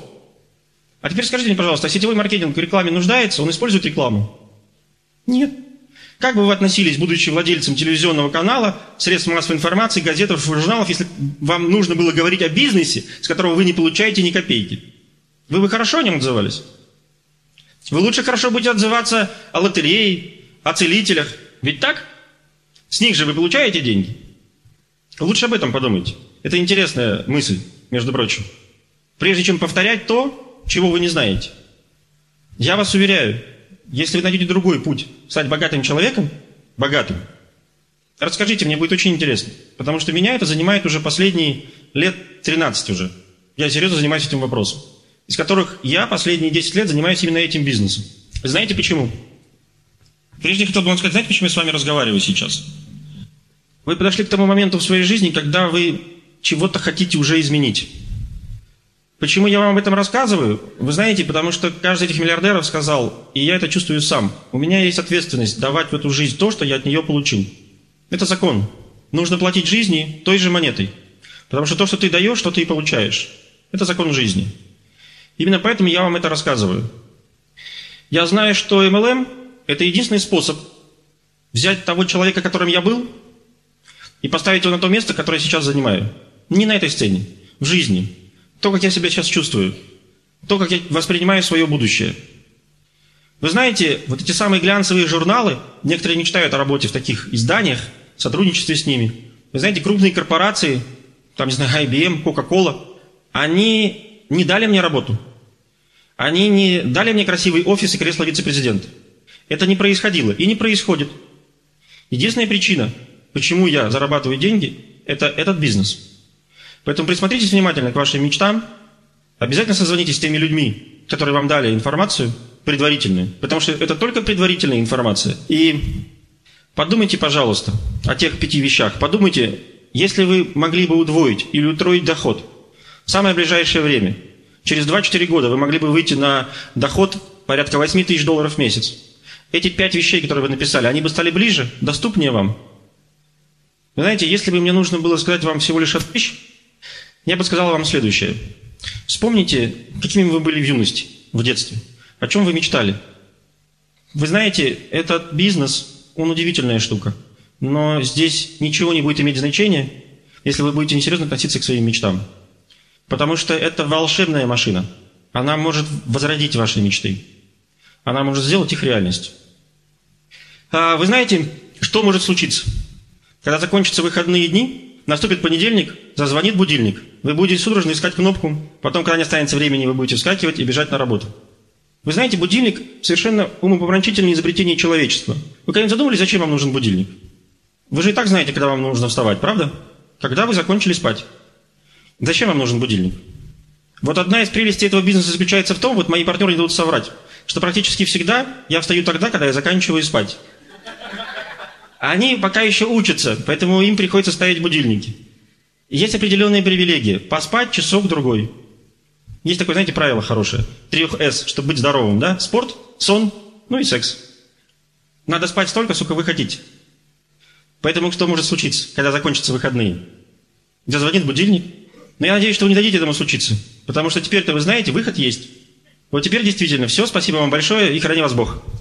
B: А теперь скажите мне, пожалуйста, а сетевой маркетинг в рекламе нуждается? Он использует рекламу? Нет. Как бы вы относились, будучи владельцем телевизионного канала, средств массовой информации, газет, журналов, если вам нужно было говорить о бизнесе, с которого вы не получаете ни копейки? Вы бы хорошо о нем отзывались? Вы лучше хорошо будете отзываться о лотерее, о целителях. Ведь так? С них же вы получаете деньги. Лучше об этом подумайте. Это интересная мысль, между прочим. Прежде чем повторять то, чего вы не знаете. Я вас уверяю, если вы найдете другой путь стать богатым человеком, богатым, расскажите, мне будет очень интересно. Потому что меня это занимает уже последние лет тринадцать уже. Я серьезно занимаюсь этим вопросом. Из которых я последние десять лет занимаюсь именно этим бизнесом. Знаете почему? Прежде хотел бы вам сказать, знаете, почему я с вами разговариваю сейчас? Вы подошли к тому моменту в своей жизни, когда вы чего-то хотите уже изменить. Почему я вам об этом рассказываю? Вы знаете, потому что каждый из этих миллиардеров сказал, и я это чувствую сам, у меня есть ответственность давать в эту жизнь то, что я от нее получил. Это закон. Нужно платить жизни той же монетой. Потому что то, что ты даешь, что ты и получаешь. Это закон жизни. Именно поэтому я вам это рассказываю. Я знаю, что эм эл эм – это единственный способ взять того человека, которым я был, и поставить его на то место, которое я сейчас занимаю. Не на этой сцене, в жизни. То, как я себя сейчас чувствую. То, как я воспринимаю свое будущее. Вы знаете, вот эти самые глянцевые журналы, некоторые мечтают о работе в таких изданиях, сотрудничестве с ними. Вы знаете, крупные корпорации, там, не знаю, ай би эм, Coca-Cola, они не дали мне работу. Они не дали мне красивый офис и кресло вице-президента. Это не происходило и не происходит. Единственная причина, почему я зарабатываю деньги, это этот бизнес. Поэтому присмотритесь внимательно к вашим мечтам. Обязательно созвонитесь с теми людьми, которые вам дали информацию предварительную. Потому что это только предварительная информация. И подумайте, пожалуйста, о тех пяти вещах. Подумайте, если вы могли бы удвоить или утроить доход в самое ближайшее время, через два-четыре года вы могли бы выйти на доход порядка восемь тысяч долларов в месяц. Эти пять вещей, которые вы написали, они бы стали ближе, доступнее вам. Вы знаете, если бы мне нужно было сказать вам всего лишь одну вещь, я бы сказал вам следующее. Вспомните, какими вы были в юности, в детстве. О чем вы мечтали. Вы знаете, этот бизнес, он удивительная штука. Но здесь ничего не будет иметь значения, если вы будете несерьезно относиться к своим мечтам. Потому что это волшебная машина. Она может возродить ваши мечты. Она может сделать их реальность. А вы знаете, что может случиться? Когда закончатся выходные дни, наступит понедельник, зазвонит будильник. Вы будете судорожно искать кнопку, потом, когда не останется времени, вы будете вскакивать и бежать на работу. Вы знаете, будильник – совершенно умопомрачительное изобретение человечества. Вы когда-нибудь задумались, зачем вам нужен будильник? Вы же и так знаете, когда вам нужно вставать, правда? Когда вы закончили спать. Зачем вам нужен будильник? Вот одна из прелестей этого бизнеса заключается в том, вот мои партнеры не дадут соврать. что практически всегда я встаю тогда, когда я заканчиваю спать. Они пока еще учатся, поэтому им приходится ставить будильники. Есть определенные привилегии. Поспать часок-другой. Есть такое, знаете, правило хорошее. Трех эс, чтобы быть здоровым, да? Спорт, сон, ну и секс. Надо спать столько, сколько вы хотите. Поэтому что может случиться, когда закончатся выходные? Зазвонит будильник. Но я надеюсь, что вы не дадите этому случиться. Потому что теперь-то вы знаете, выход есть. Вот теперь действительно все. Спасибо вам большое и храни вас Бог.